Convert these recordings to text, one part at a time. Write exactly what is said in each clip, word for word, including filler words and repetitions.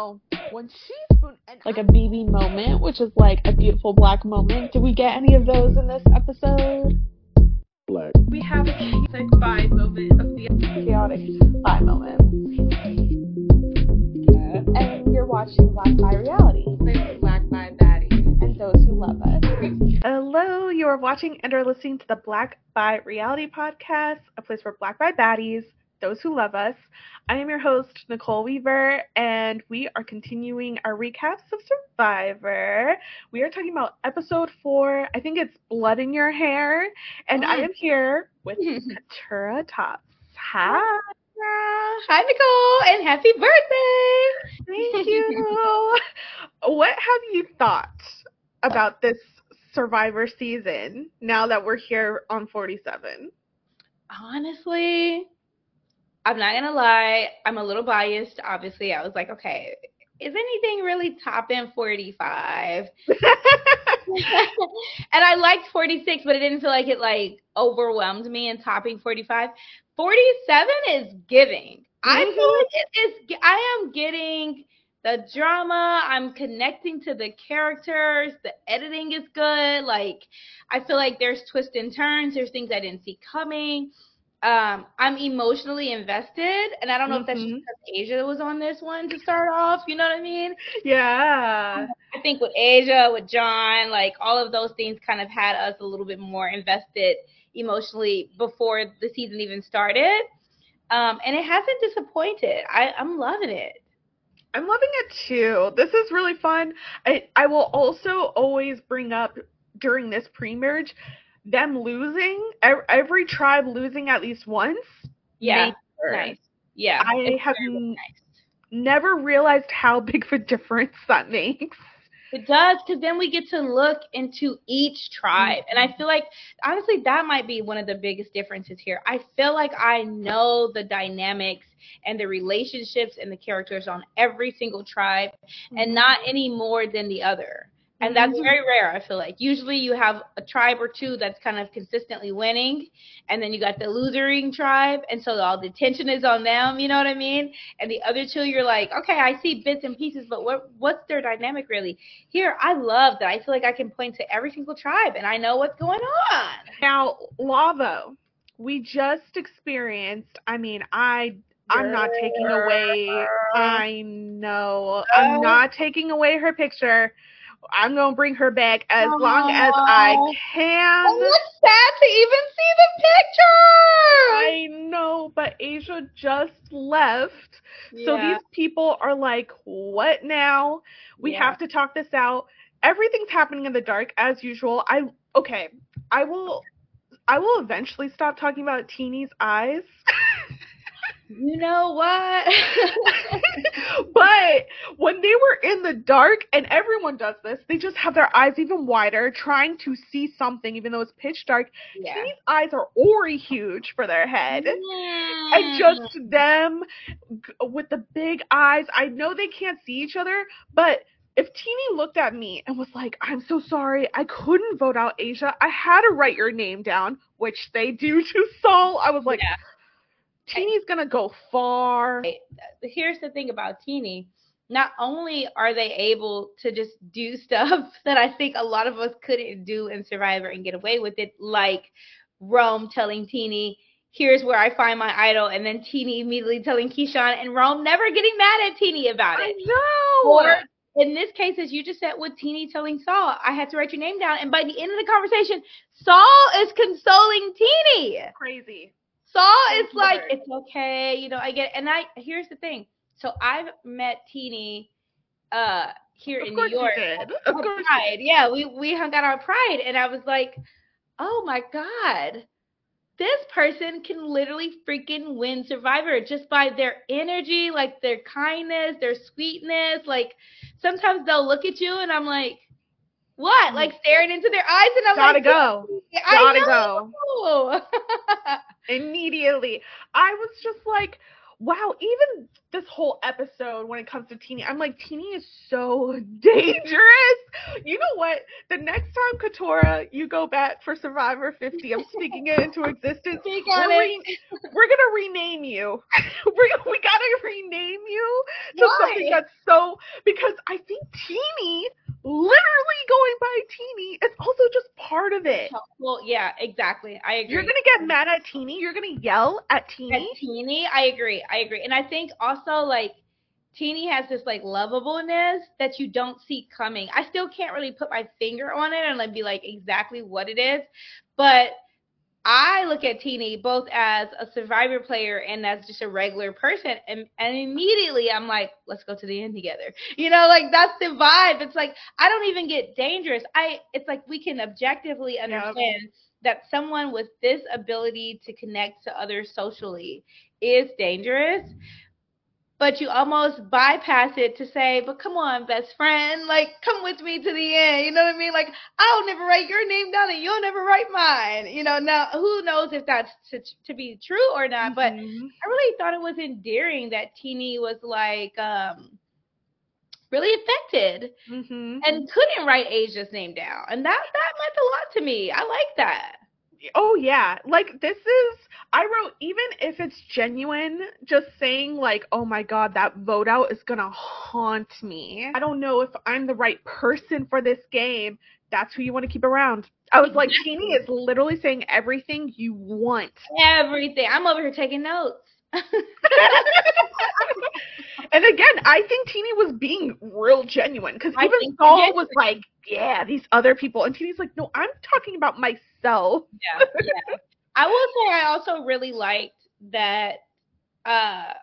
When she spoon and like a B B moment, which is like a beautiful black moment. Did we get any of those in this episode? Black. We have a chaotic vibe moment of the chaotic vibe moment. Uh, and you're watching Black by Reality. Black by Baddies. And those who love us. Hello, you are watching and are listening to the Black by Reality podcast, a place for Black by Baddies, those who love us. I am your host, Nicole Weaver, and we are continuing our recaps of Survivor. We are talking about episode four. I think it's Blood in Your Hair, and oh. I am here with Katurah Tops. Hi. Hi, Nicole, and happy birthday. Thank you. What have you thought about this Survivor season now that we're here on forty-seven? Honestly, I'm not going to lie. I'm a little biased. Obviously, I was like, okay, is anything really topping forty-five? And I liked forty-six, but it didn't feel like it like overwhelmed me in topping forty-five. forty-seven is giving. Mm-hmm. I feel like it is. I am getting the drama. I'm connecting to the characters. The editing is good. Like, I feel like there's twists and turns. There's things I didn't see coming. Um, I'm emotionally invested, and I don't know mm-hmm. if that's just because Asia was on this one to start off, you know what I mean? Yeah. I think with Asia, with John, like, all of those things kind of had us a little bit more invested emotionally before the season even started, um, and it hasn't disappointed. I, I'm loving it. I'm loving it, too. This is really fun. I, I will also always bring up during this pre-merge them losing, every tribe losing at least once. Yeah, nice. Yeah, I have n- nice. never realized how big of a difference that makes. It does, because then we get to look into each tribe. Mm-hmm. And I feel like, honestly, that might be one of the biggest differences here. I feel like I know the dynamics and the relationships and the characters on every single tribe, mm-hmm. and not any more than the other. And that's very rare, I feel like. Usually you have a tribe or two that's kind of consistently winning, and then you got the losing tribe, and so all the attention is on them, you know what I mean? And the other two, you're like, okay, I see bits and pieces, but what what's their dynamic really? Here, I love that. I feel like I can point to every single tribe, and I know what's going on. Now, Lavo, we just experienced, I mean, I... I'm not taking away, I know, I'm not taking away her picture. I'm going to bring her back as Aww. long as I can. Oh, it's sad to even see the picture. I know, but Asia just left. Yeah. So these people are like, what now? We yeah. have to talk this out. Everything's happening in the dark as usual. I okay, I will I will eventually stop talking about Teeny's eyes. You know what? But when they were in the dark, and everyone does this, they just have their eyes even wider, trying to see something, even though it's pitch dark. Yeah. Teeny's eyes are already huge for their head. Mm. And just them with the big eyes. I know they can't see each other, but if Teeny looked at me and was like, I'm so sorry, I couldn't vote out Asia. I had to write your name down, which they do to Saul. I was like... Yeah. Teeny's gonna go far. Here's the thing about Teeny. Not only are they able to just do stuff that I think a lot of us couldn't do in Survivor and get away with it, like Rome telling Teeny, here's where I find my idol, and then Teeny immediately telling Keyshawn, and Rome never getting mad at Teeny about it. I know. Or in this case, as you just said, with Teeny telling Saul, I had to write your name down, and by the end of the conversation, Saul is consoling Teeny. Crazy. Saul is like, it's okay, you know, I get it. And I, here's the thing. So I've met Teeny uh, here of in New York. You did. Of course Pride. Yeah, we, we hung out on Pride. And I was like, oh my God, this person can literally freaking win Survivor just by their energy, like their kindness, their sweetness. Like sometimes they'll look at you and I'm like, what? Like staring into their eyes, and I'm gotta like, go. I gotta know. go. Immediately. I was just like, wow, even this whole episode when it comes to Teenie, I'm like, Teenie is so dangerous. You know what? The next time, Katora, you go back for Survivor fifty, I'm speaking it into existence. Speak we're, on re- it. we're gonna rename you. we're, we gotta rename you to Why? something that's so, because I think Teenie, literally going by Teenie, is also just part of it. Well, yeah, exactly. I agree. You're gonna get mad at Teenie. You're gonna yell at Teenie. At Teenie, I agree. I agree. And I think also, like, Teenie has this, like, lovableness that you don't see coming. I still can't really put my finger on it and, like, be like exactly what it is. But I look at Teenie both as a Survivor player and as just a regular person, and, and immediately I'm like, let's go to the end together. You know, like, that's the vibe. It's like, I don't even get dangerous. I it's like we can objectively understand yeah. that someone with this ability to connect to others socially is dangerous. But you almost bypass it to say, but come on, best friend, like, come with me to the end. You know what I mean? Like, I'll never write your name down and you'll never write mine. You know, now who knows if that's to, to be true or not. Mm-hmm. But I really thought it was endearing that Teenie was like um, really affected mm-hmm. and couldn't write Asia's name down. And that, that meant a lot to me. I like that. Oh, yeah. Like, this is, I wrote, even if it's genuine, just saying, like, oh, my God, that vote out is going to haunt me. I don't know if I'm the right person for this game. That's who you want to keep around. I was like, Teenie is literally saying everything you want. Everything. I'm over here taking notes. And again, I think Teenie was being real genuine, because even Saul was like, yeah, these other people. And Teenie's like, no, I'm talking about myself. Yeah, yeah. I will say I also really liked that uh,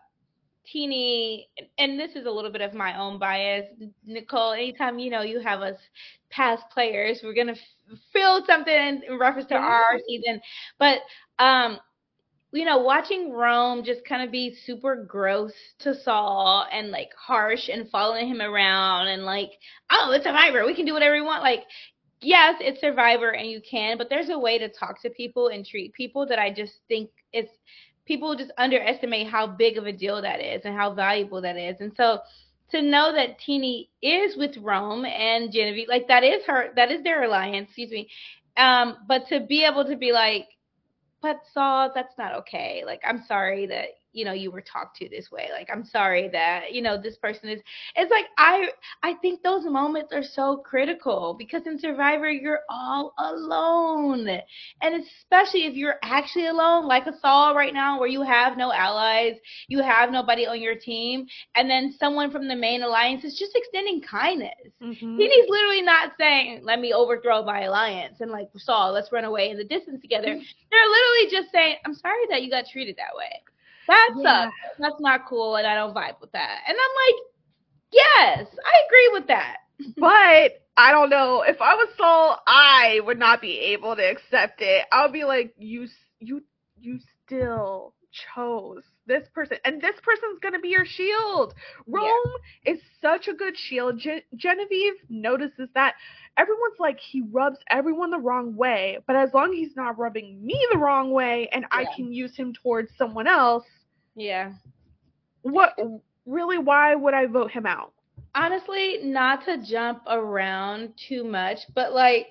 Teenie, and this is a little bit of my own bias, Nicole, anytime, you know, you have us past players, we're going to f- feel something in reference to mm-hmm. our season. But, um, you know, watching Rome just kind of be super gross to Saul and, like, harsh and following him around and, like, oh, it's Survivor, we can do whatever we want. Like, yes, it's Survivor and you can, but there's a way to talk to people and treat people that I just think it's, people just underestimate how big of a deal that is and how valuable that is. And so to know that Teenie is with Rome and Genevieve, like, that is her, that is their alliance, excuse me. Um, but to be able to be like, but Saul, that's not okay. Like, I'm sorry that, you know, you were talked to this way. Like, I'm sorry that, you know, this person is, it's like, I, I think those moments are so critical, because in Survivor, you're all alone. And especially if you're actually alone, like a Saul right now, where you have no allies, you have nobody on your team, and then someone from the main alliance is just extending kindness. Mm-hmm. He's literally not saying, let me overthrow my alliance and, like, Saul, let's run away in the distance together. Mm-hmm. They're literally just saying, I'm sorry that you got treated that way. That yeah. sucks. That's not cool, and I don't vibe with that. And I'm like, yes, I agree with that. But I don't know. If I was Saul, I would not be able to accept it. I'll be like, you, you, you still chose this person, and this person's gonna be your shield. Rome yeah. is such a good shield. Gen- Genevieve notices that. Everyone's like, he rubs everyone the wrong way, but as long as he's not rubbing me the wrong way, and yeah. I can use him towards someone else, yeah. What really? Why would I vote him out? Honestly, not to jump around too much, but, like,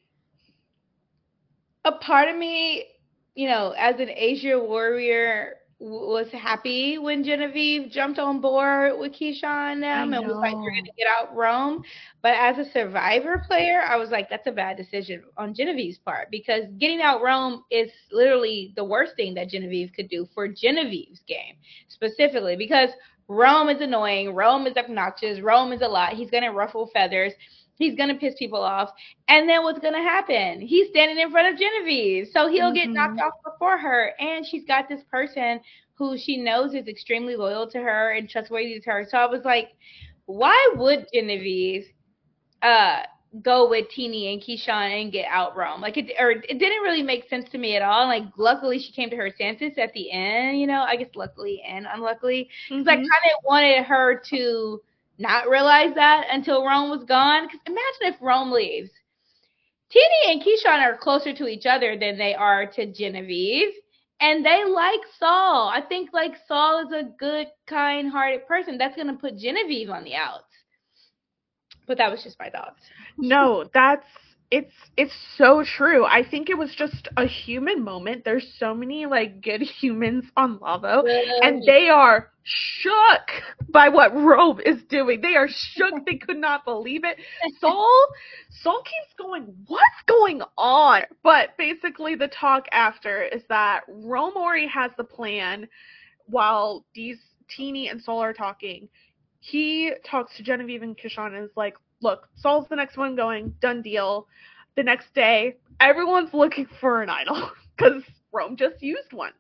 a part of me, you know, as an Asia warrior, was happy when Genevieve jumped on board with Keyshawn and them and was like, we're going to get out Rome. But as a Survivor player, I was like, that's a bad decision on Genevieve's part, because getting out Rome is literally the worst thing that Genevieve could do for Genevieve's game specifically, because Rome is annoying. Rome is obnoxious. Rome is a lot. He's going to ruffle feathers. He's going to piss people off. And then what's going to happen? He's standing in front of Genevieve. So he'll mm-hmm. get knocked off before her. And she's got this person who she knows is extremely loyal to her and trustworthy to her. So I was like, why would Genevieve uh, go with Teenie and Keyshawn and get out Rome? Like, it, or it didn't really make sense to me at all. Like, luckily she came to her senses at the end, you know, I guess luckily and unluckily. Because mm-hmm. I kind of wanted her to not realize that until Rome was gone. Because imagine if Rome leaves. Teenie and Keyshawn are closer to each other than they are to Genevieve. And they like Saul. I think like Saul is a good, kind-hearted person. That's gonna put Genevieve on the outs. But that was just my thoughts. No, that's it's it's so true. I think it was just a human moment. There's so many like good humans on Lavo, and they are shook by what Rome is doing. They are shook. They could not believe it. Saul Saul keeps going, what's going on? But basically the talk after is that Romori has the plan while these Teenie and Saul are talking. He talks to Genevieve and Kishon and is like, look, Saul's the next one going, done deal. The next day, everyone's looking for an idol because Rome just used one.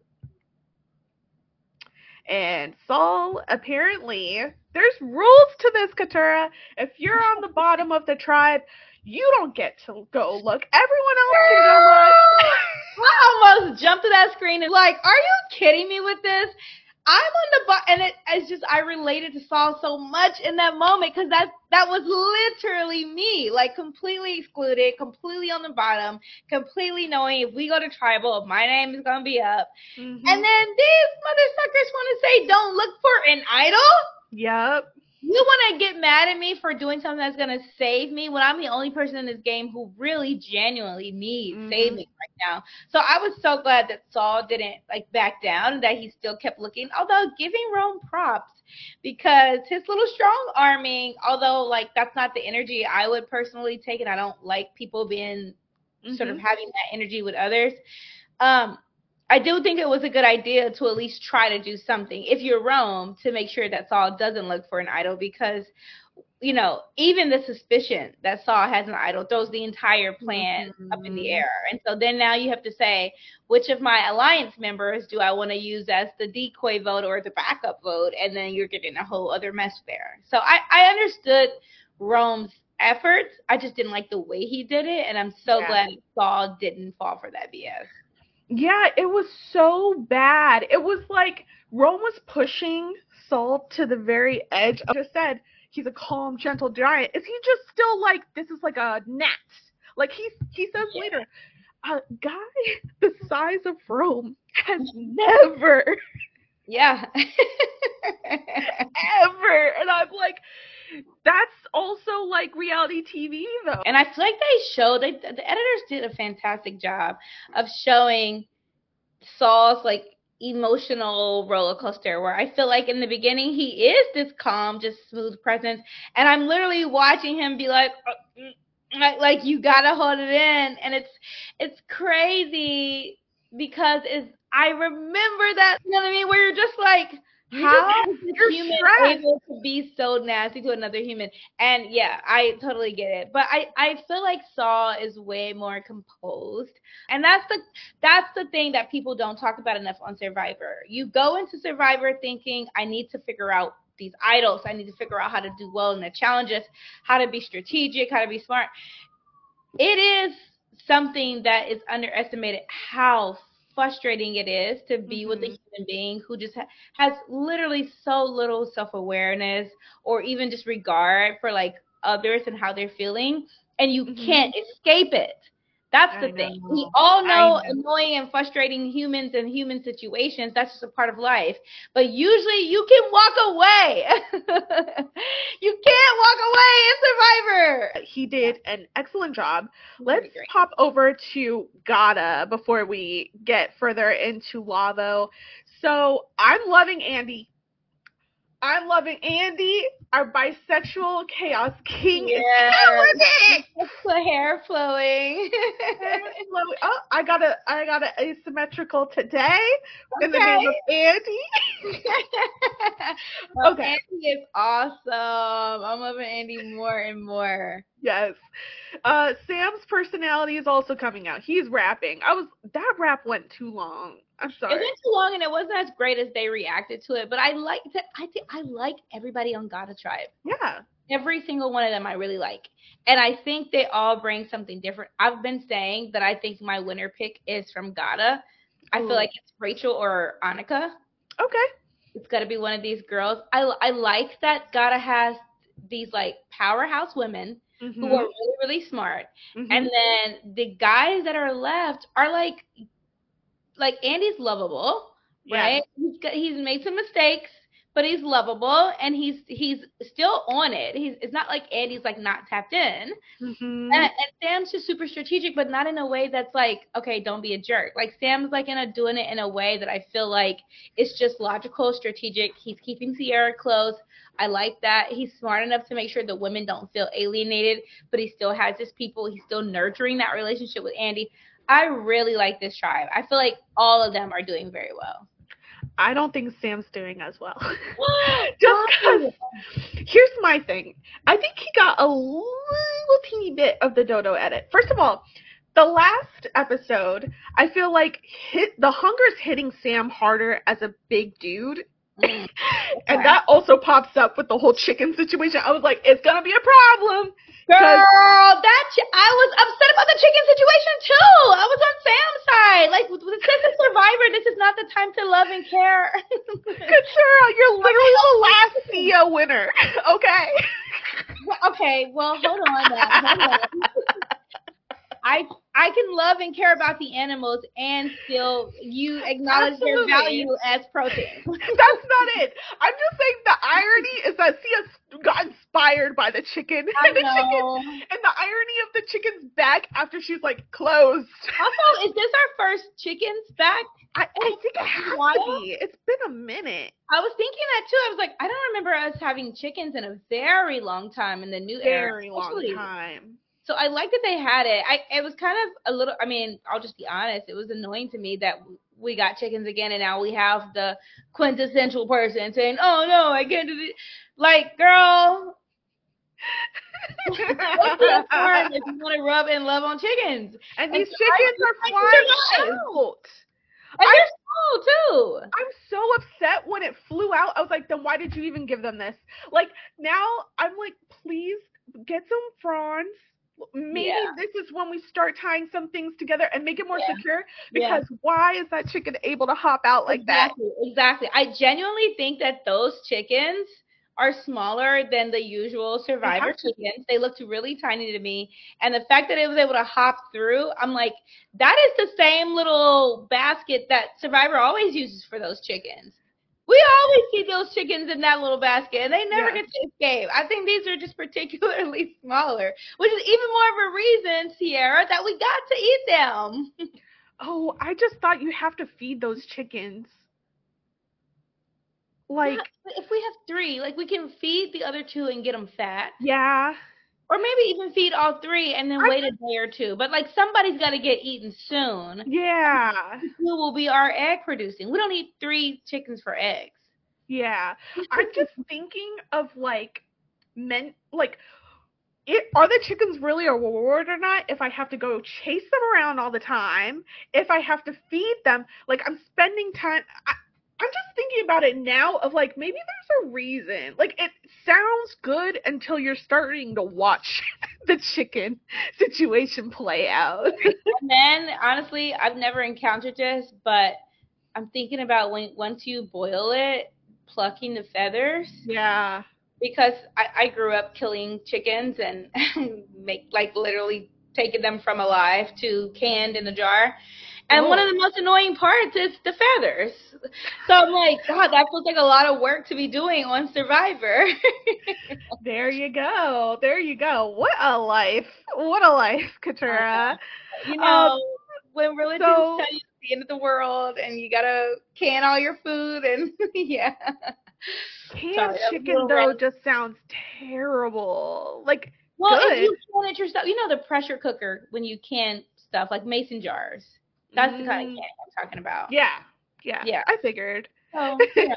And Saul, apparently, there's rules to this, Katurah. If you're on the bottom of the tribe, you don't get to go look. Everyone else can go look. I almost jumped to that screen and like, are you kidding me with this? I'm on the bottom, and it, it's just, I related to Saul so much in that moment because that, that was literally me, like completely excluded, completely on the bottom, completely knowing if we go to tribal, my name is going to be up. Mm-hmm. And then these mother suckers want to say, don't look for an idol? Yep. You want to get mad at me for doing something that's going to save me when I'm the only person in this game who really genuinely needs mm-hmm. saving right now. So I was so glad that Saul didn't like back down, that he still kept looking, although giving Rome props because his little strong arming, although like that's not the energy I would personally take, and I don't like people being mm-hmm. sort of having that energy with others. Um, I do think it was a good idea to at least try to do something, if you're Rome, to make sure that Saul doesn't look for an idol because, you know, even the suspicion that Saul has an idol throws the entire plan mm-hmm. up in the air. And so then now you have to say, which of my alliance members do I want to use as the decoy vote or the backup vote? And then you're getting a whole other mess there. So I, I understood Rome's efforts. I just didn't like the way he did it. And I'm so yeah. glad Saul didn't fall for that B S. Yeah, it was so bad. It was like Rome was pushing Saul to the very edge. I just said he's a calm, gentle giant. Is he just still like, this is like a gnat? Like he he says yeah. later, a guy the size of Rome has never, yeah, ever. And I'm like, that's also like reality T V though. And I feel like they showed, they, the editors did a fantastic job of showing Saul's like emotional roller coaster, where I feel like in the beginning he is this calm, just smooth presence, and I'm literally watching him be like, like, like you gotta hold it in, and it's it's crazy because it's I remember that, you know what I mean, where you're just like, how is a human stressed. able to be so nasty to another human? And yeah, I totally get it. But I, I feel like Saul is way more composed. And that's the that's the thing that people don't talk about enough on Survivor. You go into Survivor thinking, I need to figure out these idols. I need to figure out how to do well in the challenges, how to be strategic, how to be smart. It is something that is underestimated how frustrating it is to be mm-hmm. with a human being who just ha- has literally so little self-awareness or even just regard for like others and how they're feeling, and you mm-hmm. can't escape it. That's the I thing. Know. We all know, know annoying and frustrating humans and human situations. That's just a part of life. But usually you can walk away. You can't walk away in Survivor. He did an excellent job. Let's pop over to Gada before we get further into Lavo. So I'm loving Andy. I'm loving Andy, our bisexual chaos king. Yes. Is killing it. The hair flowing. Hair flowing. Oh, I got a, I got a asymmetrical today okay. in the name of Andy. Well, okay. Andy is awesome. I'm loving Andy more and more. Yes. Uh, Sam's personality is also coming out. He's rapping. I was that rap went too long. I'm sorry. It went too long and it wasn't as great as they reacted to it. But I liked it. I think I like everybody on Gada Tribe. Yeah. Every single one of them I really like. And I think they all bring something different. I've been saying that I think my winner pick is from Gada. I Ooh. feel like it's Rachel or Annika. Okay. It's got to be one of these girls. I, I like that Gada has these like powerhouse women mm-hmm. who are really, really smart. Mm-hmm. And then the guys that are left are like like Andy's lovable, Yeah. right? He's got, he's made some mistakes, but he's lovable and he's he's still on it. He's it's not like Andy's like not tapped in. Mm-hmm. And, and Sam's just super strategic, but not in a way that's like, okay, don't be a jerk. Like Sam's like in a doing it in a way that I feel like it's just logical, strategic. He's keeping Sierra close. I like that. He's smart enough to make sure the women don't feel alienated, but he still has his people. He's still nurturing that relationship with Andy. I really like this tribe. I feel like all of them are doing very well. I don't think Sam's doing as well. Just because, here's my thing. I think he got a little teeny bit of the Dodo edit. First of all, the last episode, I feel like hit the hunger's hitting Sam harder as a big dude. Mm, okay. And that also pops up with the whole chicken situation. I was like, it's going to be a problem. Girl, that ch- I was upset about the chicken situation too. I was on Sam's side. Like, since a survivor, this is not the time to love and care. Katurah, you're literally the last C E O winner. Okay. Okay. Well, hold on. Now. Hold on. I I can love and care about the animals and still you acknowledge Absolutely. Their value as protein. That's not it. I'm just saying the irony is that Sia got inspired by the chicken. I and the know. chicken and the irony of the chicken's back after she's like closed. Also, is this our first chicken's back? I, I think it has to be. It's been a minute. I was thinking that too. I was like, I don't remember us having chickens in a very long time in the new very era. Very long time. So I like that they had it. I it was kind of a little. I mean, I'll just be honest. It was annoying to me that we got chickens again, and now we have the quintessential person saying, "Oh no, I can't do it." Like, girl, if you want to rub and love on chickens, and, and these so chickens I, are flying out. And they're small too. I'm so upset when it flew out. I was like, then why did you even give them this? Like now, I'm like, please get some fronds. Maybe yeah. this is when we start tying some things together and make it more yeah. secure, because yeah. why is that chicken able to hop out like exactly, that? Exactly. I genuinely think that those chickens are smaller than the usual Survivor chickens. They looked really tiny to me. And the fact that it was able to hop through, I'm like, that is the same little basket that Survivor always uses for those chickens. We always see those chickens in that little basket, and they never yeah. get to escape. I think these are just particularly smaller, which is even more of a reason, Sierra, that we got to eat them. Oh, I just thought you have to feed those chickens. Like, yeah, if we have three, like, we can feed the other two and get them fat. Yeah. Or maybe even feed all three and then I, wait a day or two. But, like, somebody's got to get eaten soon. Yeah. Who will be our egg producing? We don't need three chickens for eggs. Yeah. I'm just thinking of, like, men, like, it, are the chickens really a reward or not if I have to go chase them around all the time? If I have to feed them? Like, I'm spending time... I, I'm just thinking about it now of like, maybe there's a reason. Like, it sounds good until you're starting to watch the chicken situation play out. And then, honestly, I've never encountered this, but I'm thinking about when once you boil it, plucking the feathers. Yeah. Because I, I grew up killing chickens and make like literally taking them from alive to canned in a jar. And oh. one of the most annoying parts is the feathers. So I'm like, God, that feels like a lot of work to be doing on Survivor. There you go. There you go. What a life. What a life, Katurah. You know, um, when religions so, tell you it's the end of the world and you got to can all your food and, yeah. Canned Sorry, chicken, though, right. just sounds terrible. Like, well, good. if you can it yourself, you know the pressure cooker when you can stuff, like mason jars. That's the kind of can I'm talking about. Yeah. Yeah. Yeah. I figured. Oh, yeah.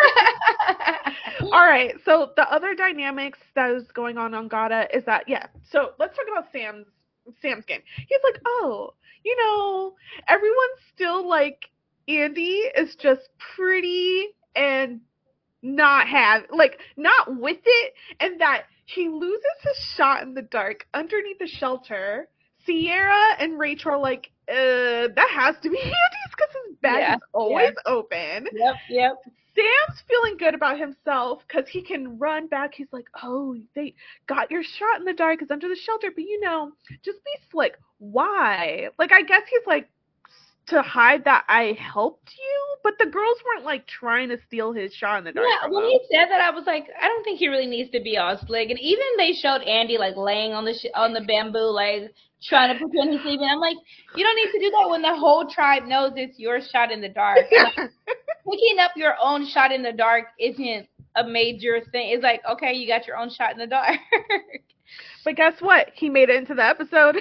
All right. So the other dynamics that is going on on Gada is that, yeah. So let's talk about Sam's Sam's game. He's like, oh, you know, everyone's still like, Andy is just pretty and not have, like, not with it. And that he loses his shot in the dark underneath the shelter. Sierra and Rachel are like, uh, that has to be Andy's because his bag yeah, is always yeah. open. Yep, yep. Sam's feeling good about himself because he can run back. He's like, oh, they got your shot in the dark. It's under the shelter. But, you know, just be slick. Why? Like, I guess he's like to hide that I helped you, but the girls weren't like trying to steal his shot in the dark. Yeah, when he said that, I was like, I don't think he really needs to be all slick. And even they showed Andy like laying on the sh- on the bamboo, like trying to pretend he's sleeping. I'm like, you don't need to do that when the whole tribe knows it's your shot in the dark. Like, picking up your own shot in the dark isn't a major thing. It's like, okay, you got your own shot in the dark. But guess what? He made it into the episode.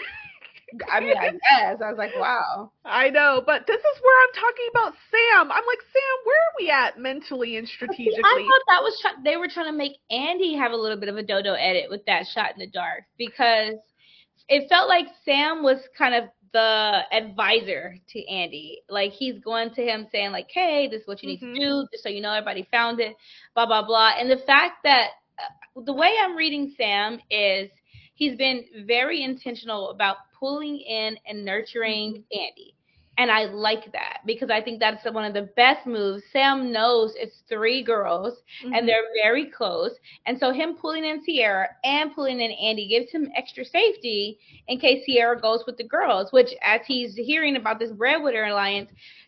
I mean, I guess. I was like, wow. I know, but this is where I'm talking about Sam. I'm like, Sam, where are we at mentally and strategically? I thought that was try- they were trying to make Andy have a little bit of a dodo edit with that shot in the dark, because it felt like Sam was kind of the advisor to Andy. Like, he's going to him saying, like, hey, this is what you need mm-hmm. to do, just so you know everybody found it, blah, blah, blah. And the fact that uh, the way I'm reading Sam is he's been very intentional about pulling in and nurturing Andy. And I like that, because I think that's one of the best moves. Sam knows it's three girls, mm-hmm. and they're very close. And so him pulling in Sierra and pulling in Andy gives him extra safety in case Sierra goes with the girls, which as he's hearing about this Breadwinner Alliance,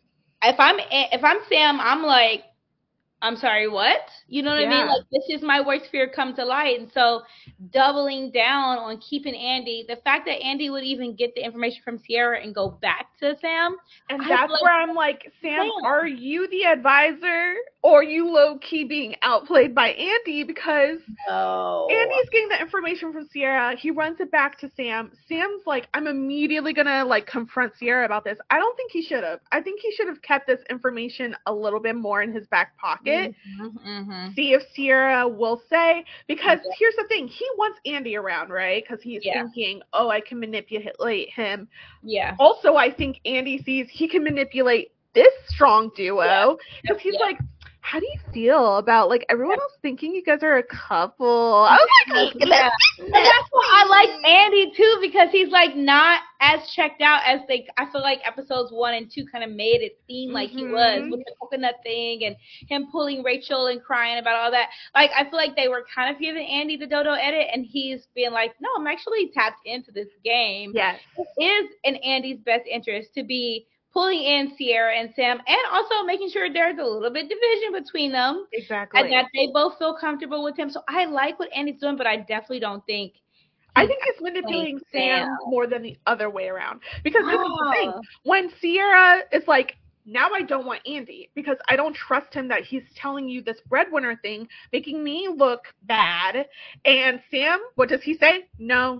if I'm if I'm Sam, I'm like, I'm sorry, what? You know what yeah. I mean? Like, this is my worst fear come to light. And so doubling down on keeping Andy, the fact that Andy would even get the information from Sierra and go back to Sam. And that's like, where I'm like, Sam, Sam, are you the advisor, or are you low-key being outplayed by Andy? Because no. Andy's getting the information from Sierra. He runs it back to Sam. Sam's like, I'm immediately going to, like, confront Sierra about this. I don't think he should have. I think he should have kept this information a little bit more in his back pocket. Mm-hmm, mm-hmm. See if Sierra will say. Because yeah. here's the thing. He wants Andy around, right? Because he's yeah. thinking, oh, I can manipulate him. Yeah. Also, I think Andy sees he can manipulate this strong duo. Because yeah. he's yeah. like, how do you feel about, like, everyone else thinking you guys are a couple? I was like, yeah. And that's why I like Andy, too, because he's, like, not as checked out as they, I feel like episodes one and two kind of made it seem like mm-hmm. he was, with the coconut thing and him pulling Rachel and crying about all that. Like, I feel like they were kind of giving Andy the dodo edit, and he's being like, no, I'm actually tapped into this game. Yes. It is in Andy's best interest to be pulling in Sierra and Sam, and also making sure there's a little bit division between them. Exactly. And that they both feel comfortable with him. So I like what Andy's doing, but I definitely don't think I think he's manipulating Sam more than the other way around. Because this oh. is the thing. When Sierra is like, now I don't want Andy because I don't trust him that he's telling you this breadwinner thing, making me look bad. And Sam, what does he say? No,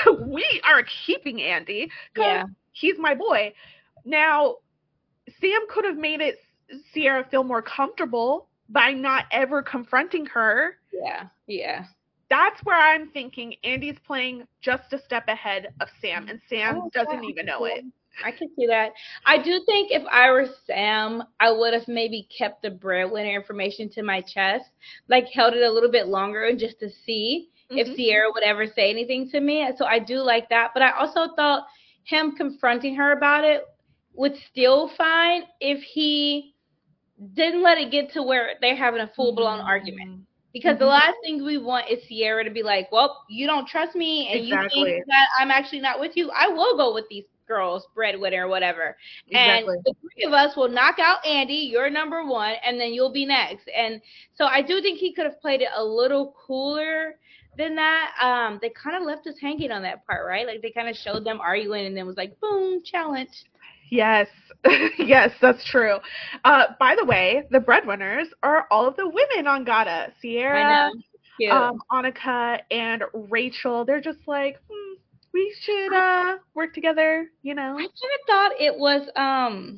we are keeping Andy because yeah. he's my boy. Now, Sam could have made it Sierra feel more comfortable by not ever confronting her. Yeah, yeah. That's where I'm thinking Andy's playing just a step ahead of Sam, and Sam oh, doesn't yeah, even know cool. it. I can see that. I do think if I were Sam, I would have maybe kept the breadwinner information to my chest, like held it a little bit longer just to see mm-hmm. if Sierra would ever say anything to me. So I do like that. But I also thought him confronting her about it would still fine if he didn't let it get to where they're having a full-blown mm-hmm. argument. Because mm-hmm. the last thing we want is Sierra to be like, well, you don't trust me and exactly. you think that I'm actually not with you. I will go with these girls, breadwinner or whatever. Exactly. And the three of us will knock out Andy, you're number one, and then you'll be next. And so I do think he could have played it a little cooler than that. Um, they kind of left us hanging on that part, right? Like they kind of showed them arguing and then was like, boom, challenge. Yes. Yes, that's true. Uh, by the way, the breadwinners are all of the women on Gada. Sierra, um, Annika, and Rachel. They're just like, hmm, we should uh, work together, you know. I kind of thought it was um,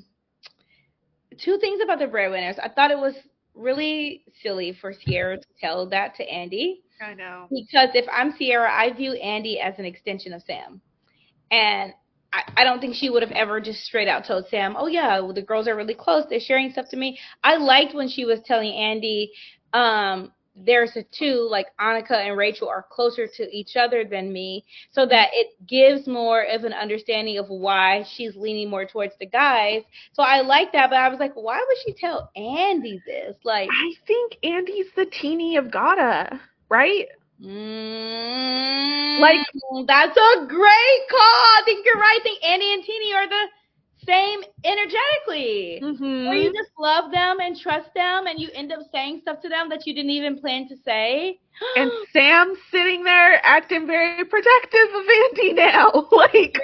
two things about the breadwinners. I thought it was really silly for Sierra to tell that to Andy. I know. Because if I'm Sierra, I view Andy as an extension of Sam. And I, I don't think she would have ever just straight out told Sam, oh, yeah, well, the girls are really close. They're sharing stuff to me. I liked when she was telling Andy um, there's a two, like Annika and Rachel are closer to each other than me, so that it gives more of an understanding of why she's leaning more towards the guys. So I like that, but I was like, why would she tell Andy this? Like, I think Andy's the teenie of Gada, right? Mm, like, that's a great call. I think you're right. I think Andy and Teenie are the same energetically. Mm-hmm. Where you just love them and trust them, and you end up saying stuff to them that you didn't even plan to say. And Sam's sitting there acting very protective of Andy now. Like,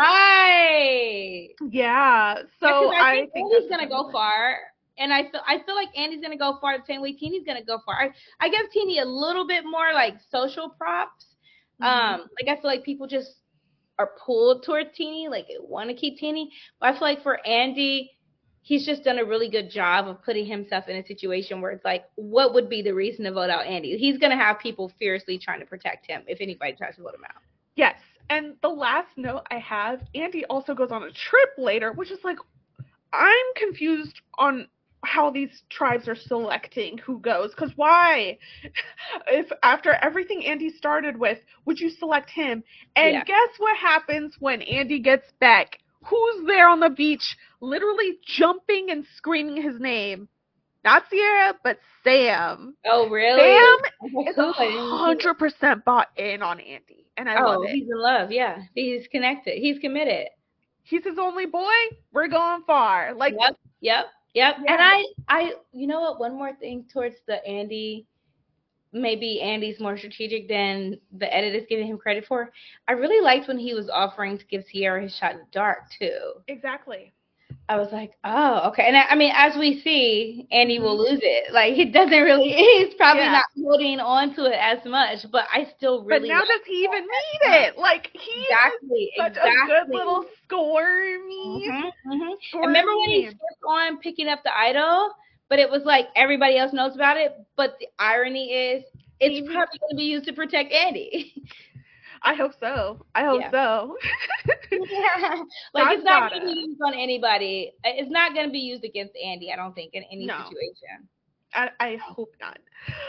right. Yeah. So yeah, I, I think think Andy's gonna go far. And I feel I feel like Andy's gonna go far the same way Teeny's gonna go far. I, I give Teeny a little bit more like social props. Mm-hmm. Um, like I feel like people just are pulled towards Teeny, like want to keep Teeny. But I feel like for Andy, he's just done a really good job of putting himself in a situation where it's like, what would be the reason to vote out Andy? He's gonna have people fiercely trying to protect him if anybody tries to vote him out. Yes. And the last note I have, Andy also goes on a trip later, which is like, I'm confused on how these tribes are selecting who goes, because why, if after everything Andy started with, would you select him? And yeah. Guess what happens when Andy gets back? Who's there on the beach literally jumping and screaming his name? Not Sierra, but Sam. Oh, really? Sam is one hundred percent bought in on Andy, and I oh, love it. He's in love, yeah. He's connected. He's committed. He's his only boy. We're going far. Like, yep, yep. Yep. Yeah. And I, I, you know what? One more thing towards the Andy, maybe Andy's more strategic than the edit is giving him credit for. I really liked when he was offering to give Sierra his shot in the dark too. Exactly. I was like, oh, okay. And I, I mean, as we see, Andy will lose it. Like, he doesn't really, he's probably yeah. not holding on to it as much, but I still really. But now does he even need it? Like, he exactly, such exactly. a good little squirmy. Mm-hmm, mm-hmm. squirmy. Remember when he skipped on picking up the idol, but it was like everybody else knows about it, but the irony is it's he probably going to be used to protect Andy. I hope so. I hope yeah. so. yeah. Like, God's it's not going to be used on anybody. It's not going to be used against Andy, I don't think, in any no. situation. I, I hope not.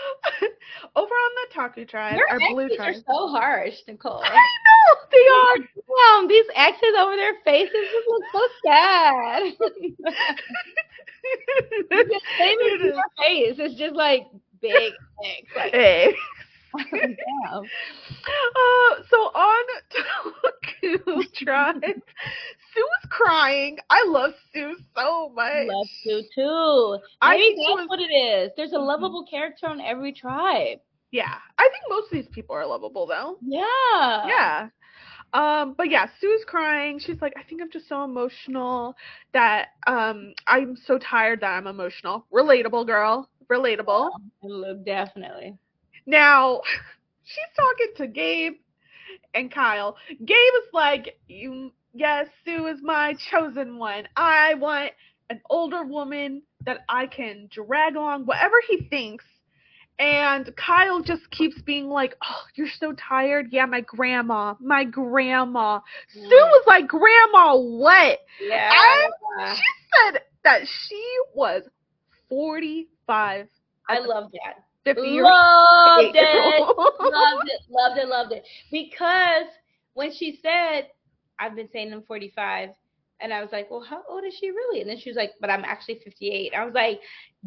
Over on the Taku tribe, Your our blue exes tribe. are so harsh, Nicole. I know they are. Um, these exes over their faces just look so sad. Just same as your face. It's just like big X. Like, hey. Damn. Uh, so on Taku tribe, Sue's crying. I love Sue so much. I love Sue too. Maybe that's was, what it is. There's a lovable character on every tribe. Yeah. I think most of these people are lovable though. Yeah. Yeah. Um, but yeah, Sue's crying. She's like, I think I'm just so emotional that um I'm so tired that I'm emotional. Relatable, girl. Relatable. Yeah, definitely. Now, she's talking to Gabe and Kyle. Gabe is like, you, yes, Sue is my chosen one. I want an older woman that I can drag along, whatever he thinks. And Kyle just keeps being like, oh, you're so tired? Yeah, my grandma, my grandma. Mm. Sue was like, grandma, what? Yeah. And she said that she was forty-five. I love that. fifty Loved it. Loved it. Loved it. Loved it. Because when she said, I've been saying I'm forty-five, and I was like, well, how old is she really? And then she was like, but I'm actually fifty-eight. I was like,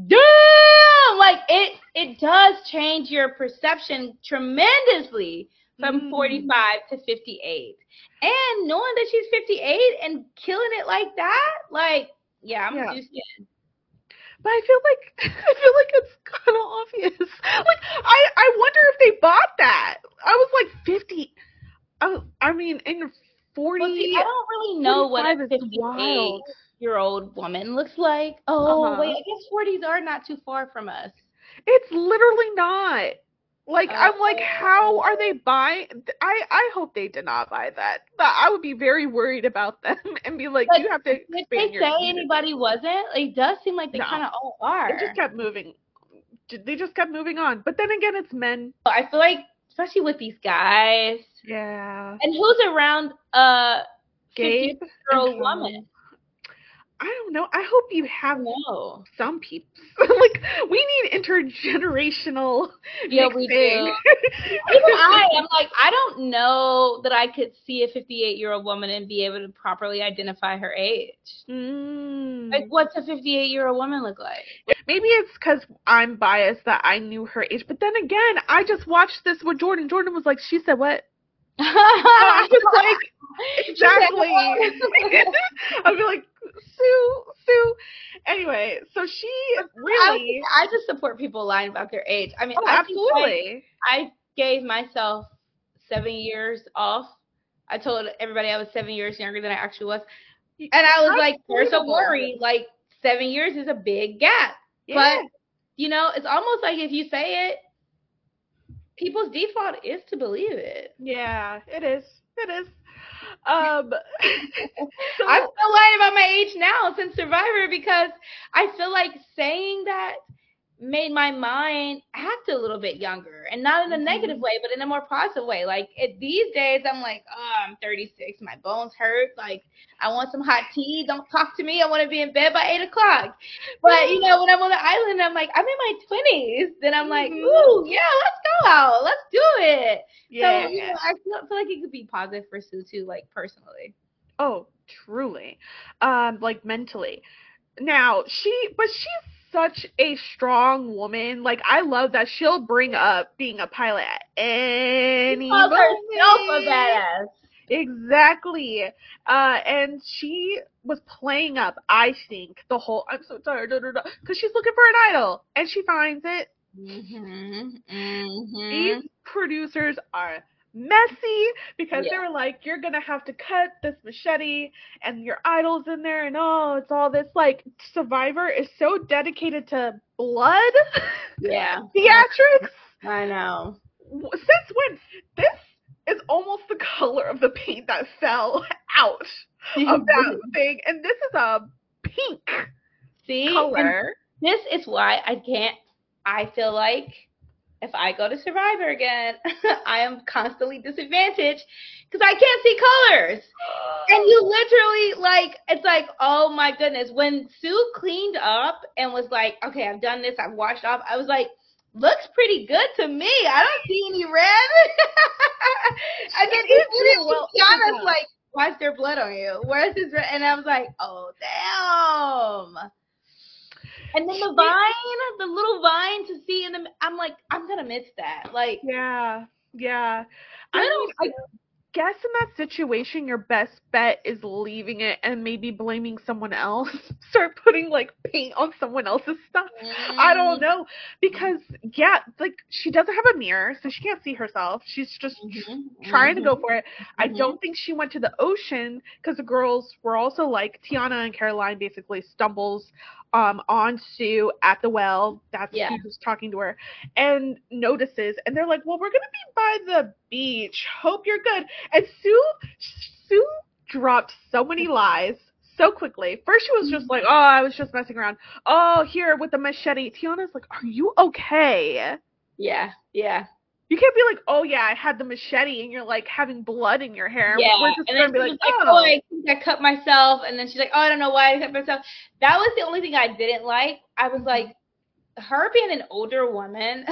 damn! Like, it, it does change your perception tremendously from mm. forty-five to fifty-eight. And knowing that she's fifty-eight and killing it like that, like, yeah, I'm yeah. juiced in. But I feel like I feel like it's kind of obvious. Like I, I wonder if they bought that. I was like fifty. I, I mean, in forty. Well, see, I don't really know what a fifty-eight-year-old woman looks like. Oh uh-huh. wait, I guess forties are not too far from us. It's literally not. Like uh, I'm like, how are they buying? I I hope they did not buy that. But I would be very worried about them and be like, you have to. Did they say community. Anybody wasn't? It does seem like they no. kind of all are. They just kept moving. They just kept moving on. But then again, it's men. I feel like, especially with these guys. Yeah. And who's around a fifty-year-old woman? I don't know. I hope you have no. some people. Like, we need intergenerational Yeah, mixing. We do. Even I am like, I don't know that I could see a fifty-eight-year-old woman and be able to properly identify her age. Mm. Like, what's a fifty-eight-year-old woman look like? Maybe it's because I'm biased that I knew her age. But then again, I just watched this with Jordan. Jordan was like, she said what? I was like, exactly. I feel like Sue, Sue. Anyway, so she really. I, I just support people lying about their age. I mean, Oh, I absolutely. I, I gave myself seven years off. I told everybody I was seven years younger than I actually was. And I was like, there's a worry. Like, seven years is a big gap. Yeah. But, you know, it's almost like if you say it, people's default is to believe it. Yeah, it is. It is. Um, so, I'm still lying about my age now since Survivor because I feel like saying that made my mind act a little bit younger, and not in a mm-hmm. negative way, but in a more positive way. Like it, these days, I'm like, oh, I'm thirty-six, my bones hurt. Like I want some hot tea. Don't talk to me. I want to be in bed by eight o'clock. But you know, when I'm on the island, I'm like, I'm in my twenties. Then I'm like, mm-hmm. ooh, yeah, let's go out. Let's do it. Yeah. So you know, I feel, feel like it could be positive for Sue too, like personally. Oh, truly. Um, like mentally. Now she, but she's such a strong woman. Like I love that she'll bring up being a pilot at any moment. Herself a badass. Exactly. Uh, and she was playing up, I think, the whole. I'm so tired, because she's looking for an idol, and she finds it. Mm-hmm. Mm-hmm. These producers are messy because yeah. they were like, you're gonna have to cut this machete and your idol's in there, and oh, it's all this. Like Survivor is so dedicated to blood, yeah, theatrics. I know. Since when? This is almost the color of the paint that fell out of that thing, and this is a pink See? color. And this is why I can't. I feel like if I go to Survivor again, I am constantly disadvantaged because I can't see colors. And you literally, like, it's like, oh my goodness. When Sue cleaned up and was like, okay, I've done this, I've washed off, I was like, looks pretty good to me. I don't see any red. And then even well, Tiana's like, why is there blood on you? Where's this red? And I was like, oh, damn. And then the vine, the little vine to see in the, I'm like, I'm going to miss that. Like, yeah, yeah. I, I don't, I guess in that situation, your best bet is leaving it and maybe blaming someone else. Start putting like paint on someone else's stuff. Mm. I don't know. Because, yeah, like she doesn't have a mirror, so she can't see herself. She's just mm-hmm. trying mm-hmm. to go for it. Mm-hmm. I don't think she went to the ocean because the girls were also like, Tiana and Caroline basically stumbles um, on Sue at the well. That's yeah. who's talking to her. And notices. And they're like, well, we're going to be by the beach. Hope you're good. And Sue, Sue dropped so many lies so quickly. First, she was just like, oh, I was just messing around. Oh, here with the machete. Tiana's like, are you okay? Yeah, yeah. You can't be like, oh, yeah, I had the machete, and you're, like, having blood in your hair. Yeah, We're just and going to be like, like, oh. oh, I think I cut myself. And then she's like, oh, I don't know why I cut myself. That was the only thing I didn't like. I was like, her being an older woman,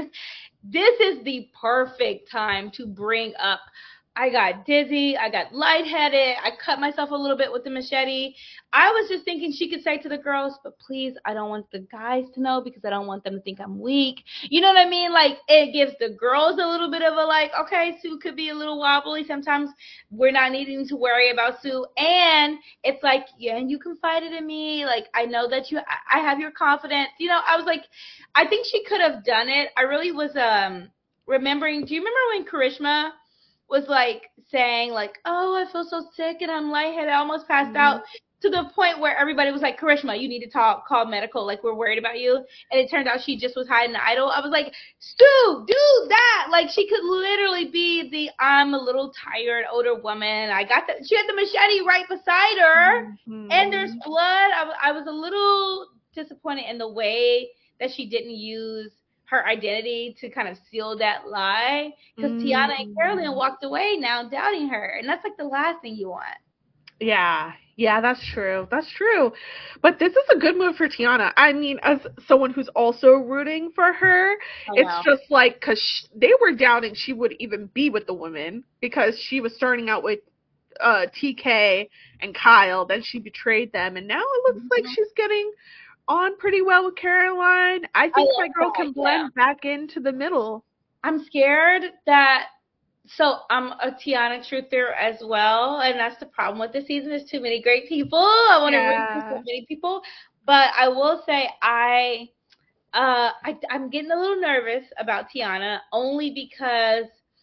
this is the perfect time to bring up, I got dizzy, I got lightheaded, I cut myself a little bit with the machete. I was just thinking she could say to the girls, but please, I don't want the guys to know because I don't want them to think I'm weak. You know what I mean? Like, it gives the girls a little bit of a like, okay, Sue could be a little wobbly. Sometimes we're not needing to worry about Sue. And it's like, yeah, and you confided in me. Like, I know that you, I have your confidence. You know, I was like, I think she could have done it. I really was um remembering, do you remember when Karishma was like saying like, oh, I feel so sick and I'm lightheaded, I almost passed mm-hmm. out, to the point where everybody was like, Karishma, you need to talk, call medical, like we're worried about you. And it turned out she just was hiding the idol. I was like, Stu, do that. Like she could literally be the, I'm a little tired older woman. I got that. She had the machete right beside her mm-hmm. and there's blood. I, I was a little disappointed in the way that she didn't use her identity to kind of seal that lie, because mm. Tiana and Carolyn walked away now doubting her, and that's like the last thing you want. Yeah, yeah, that's true. That's true. But this is a good move for Tiana. I mean, as someone who's also rooting for her, oh, it's wow. just like, because they were doubting she would even be with the women, because she was starting out with uh, T K and Kyle, then she betrayed them, and now it looks mm-hmm. like she's getting on pretty well with Caroline. I think I my girl that, can blend yeah. back into the middle. I'm scared that So I'm a Tiana truther as well, and that's the problem with the season. There's too many great people. I want to root for so many people, but I will say I, uh, I I'm getting a little nervous about Tiana only because,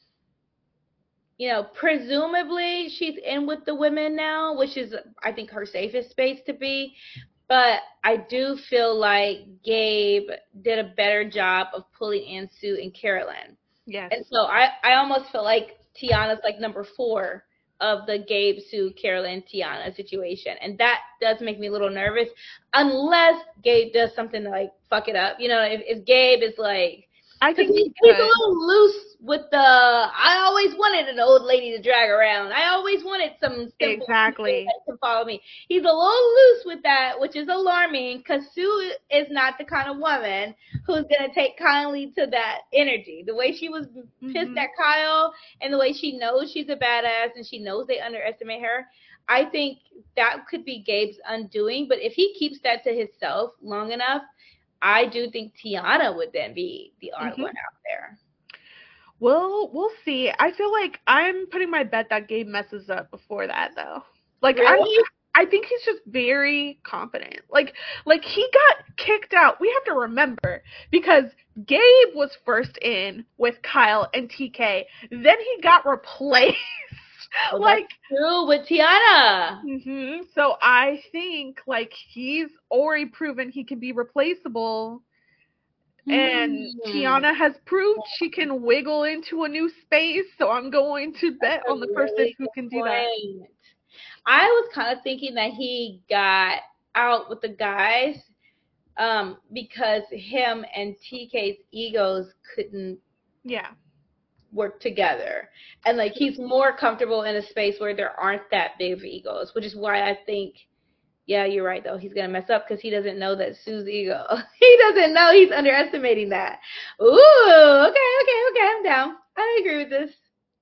you know, presumably she's in with the women now, which is I think her safest space to be. But I do feel like Gabe did a better job of pulling in Sue and Carolyn. Yes. And so I, I almost feel like Tiana's like number four of the Gabe, Sue, Carolyn, Tiana situation. And that does make me a little nervous unless Gabe does something to like fuck it up. You know, if, if Gabe is like, I think he, he's a little loose with the, I always wanted an old lady to drag around. I always wanted some simple exactly to follow me. He's a little loose with that, which is alarming because Sue is not the kind of woman who's going to take kindly to that energy. The way she was pissed mm-hmm. at Kyle and the way she knows she's a badass and she knows they underestimate her, I think that could be Gabe's undoing. But if he keeps that to himself long enough, I do think Tiana would then be the odd mm-hmm. one out there. Well, we'll see. I feel like I'm putting my bet that Gabe messes up before that, though. Like, really? I, I think he's just very confident. Like, like he got kicked out. We have to remember because Gabe was first in with Kyle and T K. Then he got replaced. Well, like true with Tiana. Mm-hmm. So I think like he's already proven he can be replaceable. And mm. Tiana has proved she can wiggle into a new space, so I'm going to bet That's on the person really who can do point. that. I was kind of thinking that he got out with the guys um, because him and T K's egos couldn't yeah. work together. And, like, he's more comfortable in a space where there aren't that big of egos, which is why I think yeah, you're right, though. He's going to mess up because he doesn't know that Sue's ego. He doesn't know he's underestimating that. Ooh, okay, okay, okay, I'm down. I agree with this.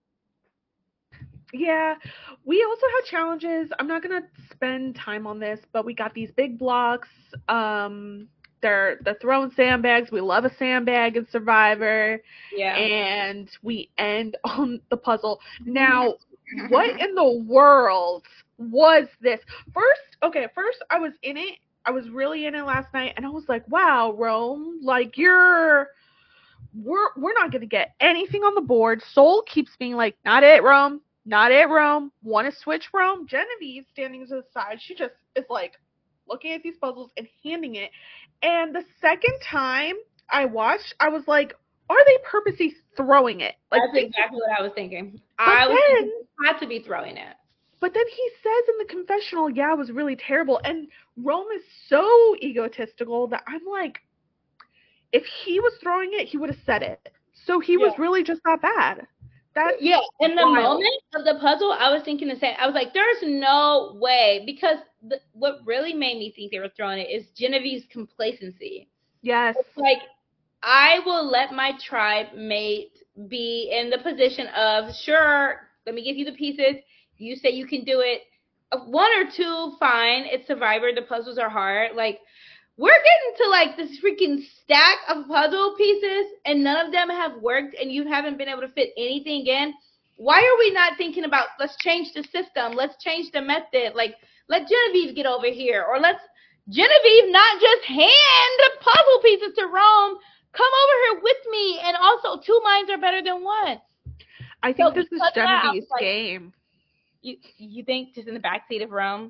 Yeah, we also have challenges. I'm not going to spend time on this, but we got these big blocks. Um, they're, they're throwing sandbags. We love a sandbag in Survivor. Yeah. And we end on the puzzle. Now, what in the world was this? First, okay, first I was in it. I was really in it last night, and I was like, wow, Rome, like, you're, we're, we're not going to get anything on the board. Soul keeps being like, not it, Rome, not it, Rome, want to switch, Rome? Genevieve, standing to the side, she just is, like, looking at these puzzles and handing it. And the second time I watched, I was like, are they purposely throwing it? Like, that's exactly what I was thinking. I was then, thinking had to be throwing it. But then he says in the confessional, yeah, it was really terrible. And Rome is so egotistical that I'm like, if he was throwing it, he would have said it. So he yeah. was really just that bad. That's yeah, in the wild. moment of the puzzle, I was thinking the same. I was like, there's no way. Because the, what really made me think they were throwing it is Genevieve's complacency. Yes. It's like, I will let my tribe mate be in the position of, sure, let me give you the pieces. You say you can do it. One or two, fine. It's Survivor. The puzzles are hard. Like, we're getting to, like, this freaking stack of puzzle pieces, and none of them have worked, and you haven't been able to fit anything in. Why are we not thinking about, let's change the system. Let's change the method. Like, let Genevieve get over here. Or let's Genevieve not just hand the puzzle pieces to Rome. Come over here with me. And also, two minds are better than one. I think so this is Genevieve's like, game. You you think just in the backseat of Rome?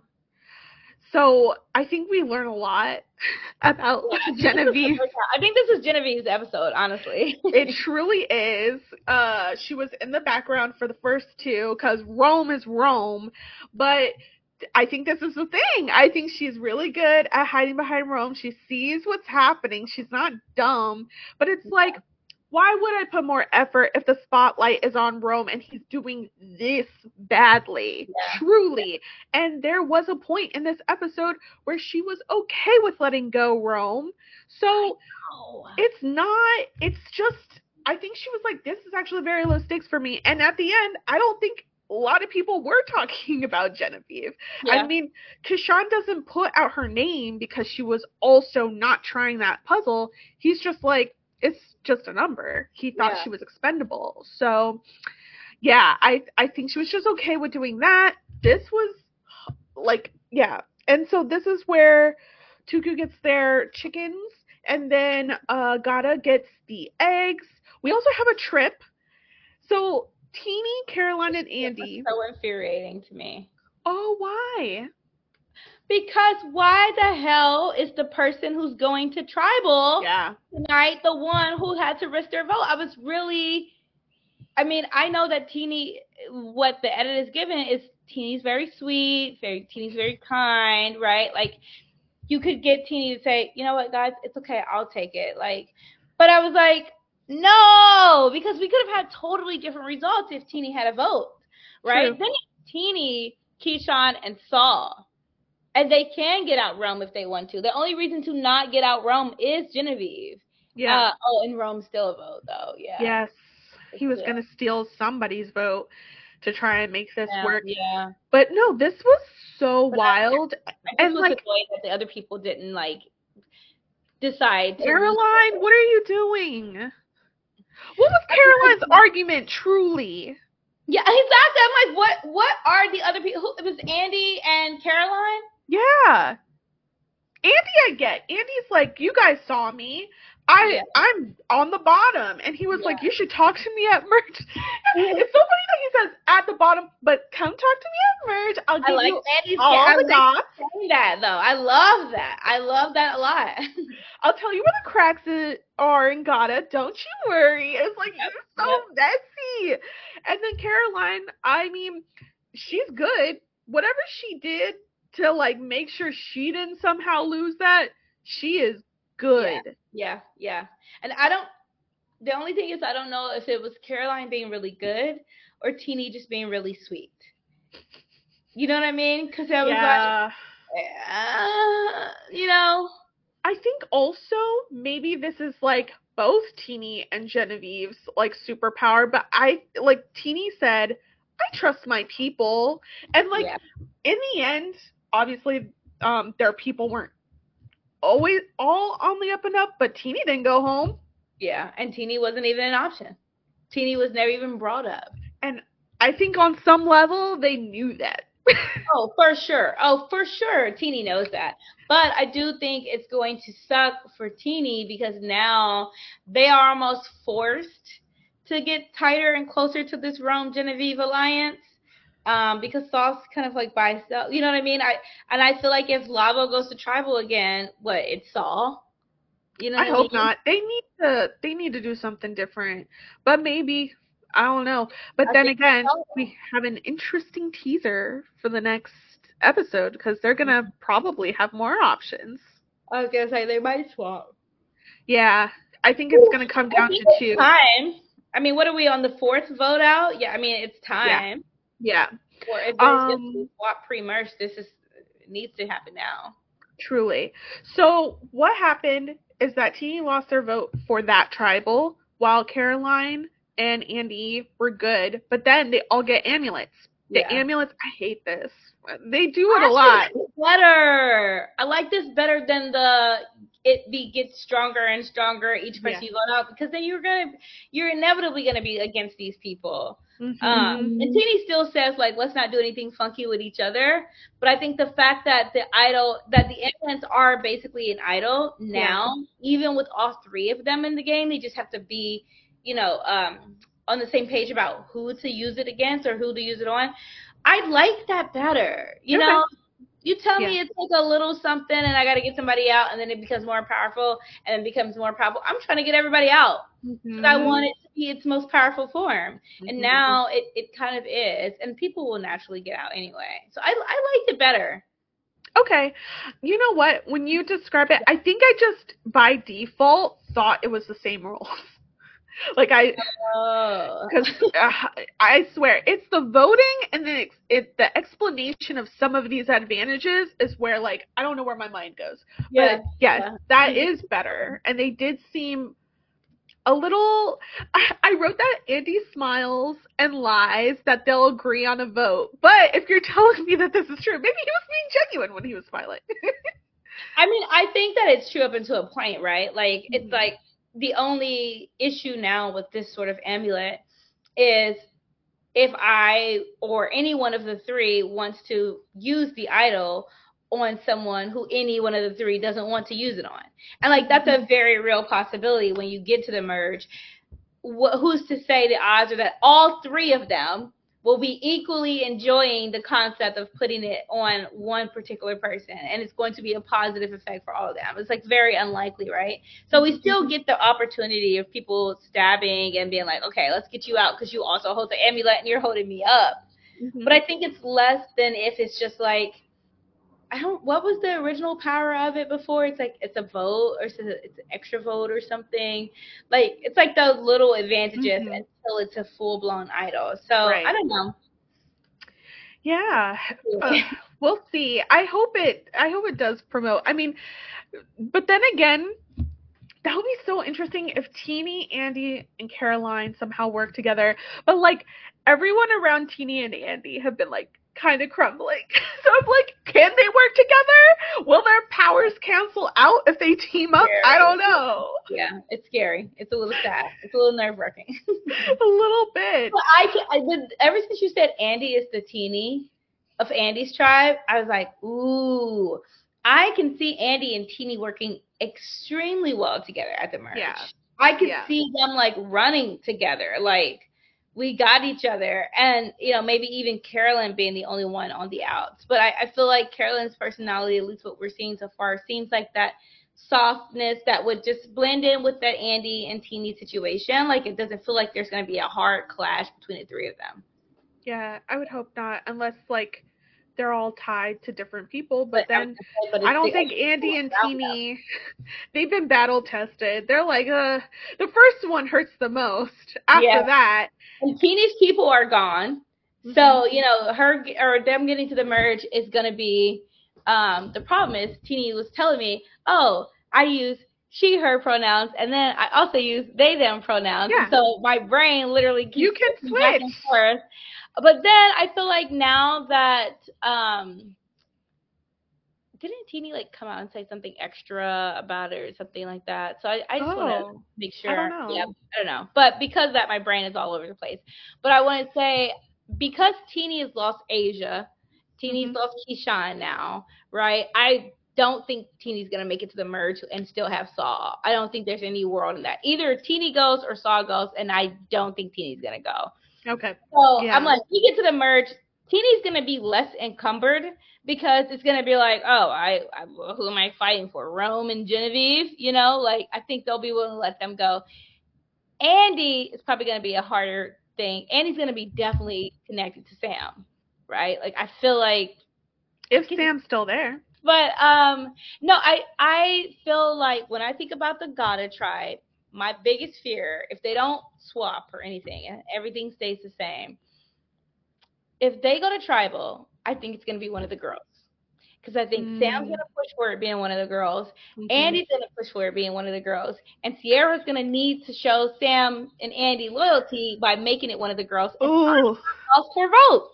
So I think we learn a lot about Genevieve. I think this is Genevieve's episode, honestly. It truly is. Uh, she was in the background for the first two because Rome is Rome. But I think this is the thing. I think she's really good at hiding behind Rome. She sees what's happening. She's not dumb. But it's like, why would I put more effort if the spotlight is on Rome and he's doing this badly? Yeah. Truly. And there was a point in this episode where she was okay with letting go Rome. So it's not, it's just, I think she was like, this is actually very low stakes for me. And at the end, I don't think a lot of people were talking about Genevieve. Yeah. I mean, Keshawn doesn't put out her name because she was also not trying that puzzle. He's just like, it's just a number. He thought yeah. she was expendable. So, Yeah, I I think she was just okay with doing that. This was like, yeah. And so this is where Tuku gets their chickens, and then uh, Gata gets the eggs. We also have a trip. So Teeny, Caroline, and Andy. So infuriating to me. Oh, why? Because why the hell is the person who's going to tribal yeah. tonight the one who had to risk their vote? I was really, I mean, I know that Teeny, what the edit is given is Teeny's very sweet, very Teeny's very kind, right? Like, you could get Teeny to say, you know what, guys, it's okay, I'll take it. Like, but I was like, no, because we could have had totally different results if Teeny had a vote, right? True. Then it's Teeny, Keyshawn, and Saul. And they can get out Rome if they want to. The only reason to not get out Rome is Genevieve. Yeah. Uh, oh, and Rome's still a vote, though. Yeah. Yes. He was going to steal somebody's vote to try and make this yeah, work. Yeah. But no, this was so but wild. I, I and like that the other people didn't like decide. To Caroline, what are you doing? What was Caroline's argument truly? Yeah, exactly. I'm like, what? What are the other people? Who, it was Andy and Caroline. Yeah. Andy, I get. Andy's like, you guys saw me. I yeah. I'm on the bottom, and he was yeah. like, you should talk to me at merch. It's so funny that he says at the bottom, but come talk to me at merch. I'll give I like you Andy's all I the goss. Saying that though, I love that. I love that a lot. I'll tell you where the cracks are in Gata. Don't you worry. It's like yep. It's so yep. messy. And then Caroline, I mean, she's good. Whatever she did to like make sure she didn't somehow lose that, she is good. Yeah, yeah, yeah. And I don't, the only thing is I don't know if it was Caroline being really good or Teeny just being really sweet. You know what I mean? Because I was yeah. like, uh, you know. I think also maybe this is like both Teeny and Genevieve's like superpower, but I, like Teeny said, I trust my people. And like yeah. in the end, obviously um, their people weren't always all on the up and up, but Teeny didn't go home. Yeah, and Teeny wasn't even an option. Teeny was never even brought up. And I think on some level they knew that. Oh, for sure. Oh, for sure. Teeny knows that. But I do think it's going to suck for Teeny because now they are almost forced to get tighter and closer to this Rome Genevieve alliance. Um, because Saul's kind of like by himself, you know what I mean? I and I feel like if Lavo goes to tribal again, what, it's Saul? You know, I hope I mean? not. They need to they need to do something different. But maybe, I don't know. But I then again, so. we have an interesting teaser for the next episode because they're gonna probably have more options. I was gonna say they might swap. Yeah, I think it's gonna come down to two. Time. I mean, what are we on the fourth vote out? Yeah, I mean it's time. Yeah. Yeah. Or if there's um, swap pre-merge, this is needs to happen now. Truly. So what happened is that Teeny lost their vote for that tribal, while Caroline and Andy were good. But then they all get amulets. The yeah. amulets. I hate this. They do it I a lot. Better. I like this better than the it be gets stronger and stronger each person yeah. you go out because then you're gonna you're inevitably gonna be against these people. Mm-hmm. Um, and Teeny still says like let's not do anything funky with each other, but I think the fact that the idol that the amulets are basically an idol now, yeah. even with all three of them in the game, they just have to be, you know, um, on the same page about who to use it against or who to use it on. I like that better, you okay. know. You tell yeah. me it's like a little something and I got to get somebody out and then it becomes more powerful and then becomes more powerful. I'm trying to get everybody out because mm-hmm. I want it to be its most powerful form. Mm-hmm. And now it, it kind of is. And people will naturally get out anyway. So I, I liked it better. Okay. You know what? When you describe it, I think I just by default thought it was the same rules. Like I, because oh. uh, I swear it's the voting and then it's, it the explanation of some of these advantages is where like I don't know where my mind goes. Yeah, but yes, yeah. that is better. And they did seem a little. I, I wrote that Andy smiles and lies that they'll agree on a vote. But if you're telling me that this is true, maybe he was being genuine when he was smiling. I mean, I think that it's true up until a point, right? Like it's mm-hmm. like. The only issue now with this sort of amulet is if I or any one of the three wants to use the idol on someone who any one of the three doesn't want to use it on. And like that's a very real possibility when you get to the merge. Wh- who's to say the odds are that all three of them will be equally enjoying the concept of putting it on one particular person, and it's going to be a positive effect for all of them. It's like very unlikely, right? So we still get the opportunity of people stabbing and being like, okay, let's get you out because you also hold the amulet and you're holding me up. Mm-hmm. But I think it's less than if it's just like, I don't, what was the original power of it before? It's like, it's a vote or it's, a, it's an extra vote or something. Like, it's like those little advantages mm-hmm. until it's a full blown idol. So right. I don't know. Yeah. Uh, we'll see. I hope it, I hope it does promote. I mean, but then again, that would be so interesting if Teenie, Andy, and Caroline somehow work together. But like, everyone around Teenie and Andy have been like, kind of crumbling. So I'm like, can they work together? Will their powers cancel out if they team up? Scary. I don't know. Yeah, it's scary. It's a little sad. It's a little nerve wracking. A little bit. But I, can, I would, ever since you said Andy is the Teenie of Andy's tribe, I was like, ooh, I can see Andy and Teenie working extremely well together at the merge. Yeah. I could yeah. see them like running together, like. We got each other, and, you know, maybe even Carolyn being the only one on the outs. But I, I feel like Carolyn's personality, at least what we're seeing so far, seems like that softness that would just blend in with that Andy and Teenie situation. Like, it doesn't feel like there's going to be a hard clash between the three of them. Yeah, I would hope not, unless, like, they're all tied to different people. But, but then but I don't think Andy and Teenie, they've been battle tested. They're like, uh, the first one hurts the most. After yeah. that. And Teenie's people are gone. Mm-hmm. So, you know, her or them getting to the merge is going to be, um, the problem is Teenie was telling me, oh, I use she, her pronouns, and then I also use they, them pronouns. Yeah. And so my brain literally keeps you can switch. Back and forth. But then I feel like now that, um, didn't Teenie like come out and say something extra about it or something like that? So I, I just oh, want to make sure. I don't know. Yeah, I don't know. But because of that, my brain is all over the place. But I want to say, because Teenie has lost Asia, Teenie's mm-hmm. lost Keyshawn now, right? I don't think Teenie's going to make it to the merge and still have Saw. I don't think there's any world in that. Either Teenie goes or Saw goes, and I don't think Teenie's going to go. Okay. So yeah. I'm like, we get to the merge, Teenie's going to be less encumbered because it's going to be like, oh, I, I, who am I fighting for? Rome and Genevieve? You know, like, I think they'll be willing to let them go. Andy is probably going to be a harder thing. Andy's going to be definitely connected to Sam, right? Like, I feel like. If Sam's still there. But, um, no, I, I feel like when I think about the Gada tribe, my biggest fear, if they don't swap or anything and everything stays the same, if they go to tribal, I think it's going to be one of the girls. Because I think mm. Sam's going to push for it being one of the girls. Mm-hmm. Andy's going to push for it being one of the girls. And Sierra's going to need to show Sam and Andy loyalty by making it one of the girls. Ooh. And for vote.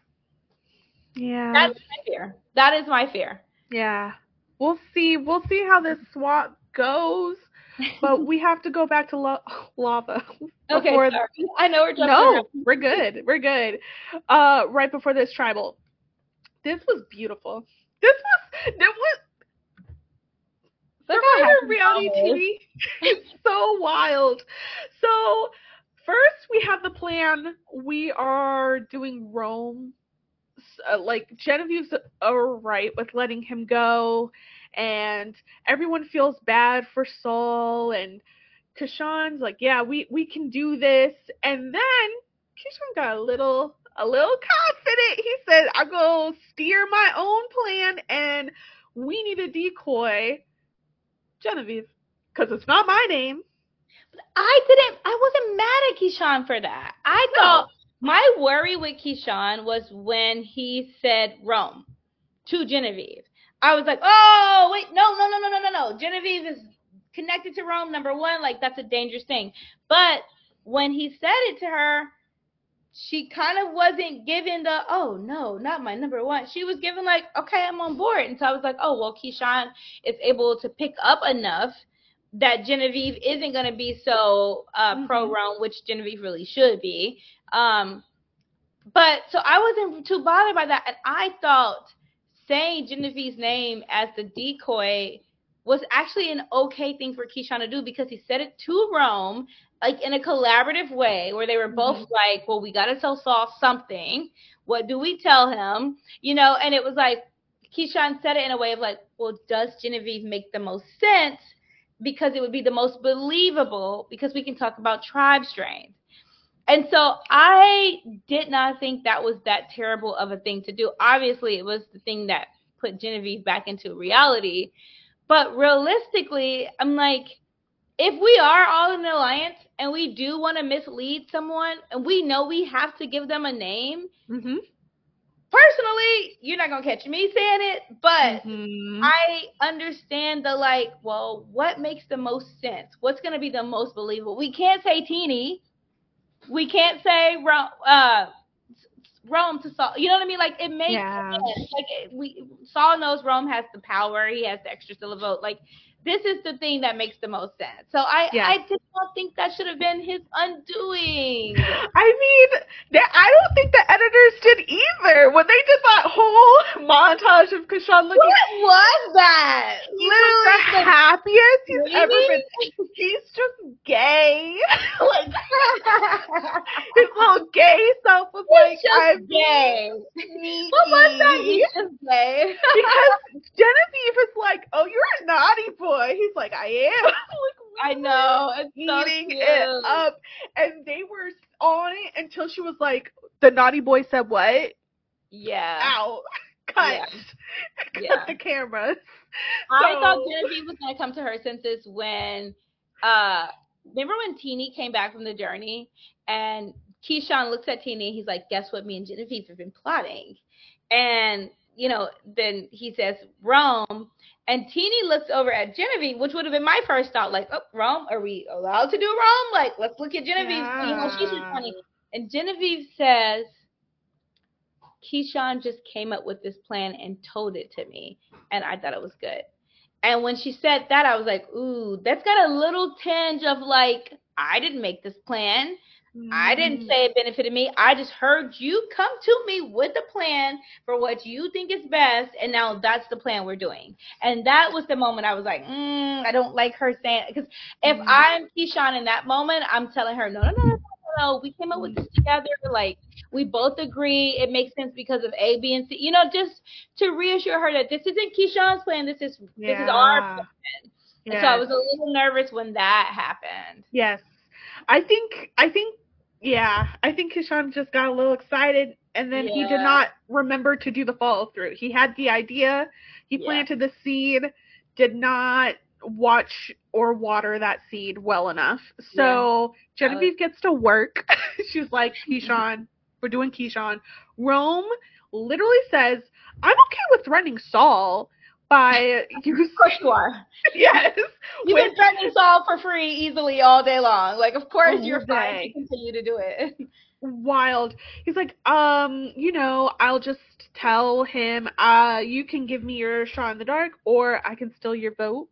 Yeah. That's my fear. That is my fear. Yeah. We'll see. We'll see how this swap goes. But we have to go back to lo- lava. Okay, sorry. I know we're jumping No, around. we're good. We're good. Uh, right before this tribal. This was beautiful. This was, it was, Survivor reality T V is so wild. So, first we have the plan. We are doing Rome. Uh, like, Genevieve's alright with letting him go. And everyone feels bad for Saul, and Keyshawn's like, yeah, we, we can do this. And then Keyshawn got a little a little confident. He said, I'm going to steer my own plan, and we need a decoy Genevieve, because it's not my name. But I didn't, I wasn't mad at Keyshawn for that. I no. thought my worry with Keyshawn was when he said Rome to Genevieve. I was like, oh, wait, no, no, no, no, no, no, no. Genevieve is connected to Rome, number one. Like, that's a dangerous thing. But when he said it to her, she kind of wasn't giving the, oh, no, not my number one. She was giving like, okay, I'm on board. And so I was like, oh, well, Keyshawn is able to pick up enough that Genevieve isn't going to be so uh, mm-hmm. pro-Rome, which Genevieve really should be. Um, But so I wasn't too bothered by that, and I thought saying Genevieve's name as the decoy was actually an okay thing for Keyshawn to do, because he said it to Rome, like in a collaborative way, where they were both mm-hmm. like, well, we got to tell Saul something. What do we tell him? You know, and it was like, Keyshawn said it in a way of like, well, does Genevieve make the most sense? Because it would be the most believable, because we can talk about tribe strains. And so I did not think that was that terrible of a thing to do. Obviously, it was the thing that put Genevieve back into reality. But realistically, I'm like, if we are all in an alliance and we do want to mislead someone and we know we have to give them a name, mm-hmm. personally, you're not going to catch me saying it, but mm-hmm. I understand the, like, well, what makes the most sense? What's going to be the most believable? We can't say Teeny. We can't say Rome, uh, Rome to Saul. You know what I mean? Like, it makes yeah. sense. Like, it, we Saul knows Rome has the power. He has the extra syllable vote. Like, this is the thing that makes the most sense. So I, yeah. I did not think that should have been his undoing. I mean, I don't think the editors did either. When they did that whole montage of Keyshawn looking, what was that? He was the, the happiest he's really? ever been. He's just gay. Like, his whole gay self was he's like, just I'm gay. Sneaky. What was that? He's just gay. Because Genevieve is like, oh, you're a naughty boy. He's like, I am. like, I know. It's eating so it up. And they were on it until she was like, the naughty boy said what? Yeah. Ow. Cut. Yeah. Cut yeah. the cameras. I so, thought Genevieve was going to come to her senses when, uh, remember when Teeny came back from the journey and Keyshawn looks at Teeny and he's like, guess what me and Genevieve have been plotting? And, you know, then he says, Rome. And Teeny looks over at Genevieve, which would have been my first thought, like, oh, Rome, are we allowed to do Rome? Like, let's look at Genevieve. Yeah. You know, she's just funny. And Genevieve says, Keyshawn just came up with this plan and told it to me. And I thought it was good. And when she said that, I was like, ooh, that's got a little tinge of like, I didn't make this plan. I didn't say it benefited me. I just heard you come to me with a plan for what you think is best, and now that's the plan we're doing. And that was the moment I was like, mm, I don't like her saying it. Because if mm. I'm Keyshawn in that moment, I'm telling her, no, no, no, no, no, we came up with this together. Like, we both agree. It makes sense because of A, B, and C. You know, just to reassure her that this isn't Keyshawn's plan. This is yeah. this is our plan. Yes. And so I was a little nervous when that happened. Yes. I think, I think, yeah, I think Keyshawn just got a little excited, and then yeah. he did not remember to do the follow through. He had the idea, he planted yeah. the seed, did not watch or water that seed well enough. So yeah. Genevieve gets to work. She's like, Keyshawn, we're doing Keyshawn. Rome literally says, I'm okay with threatening Saul. By you, of course you are. Yes, you've been threatening Saul for free easily all day long. Like, of course you're fine to continue to do it. Wild. He's like, um, you know, I'll just tell him, uh, you can give me your shot in the dark, or I can steal your vote.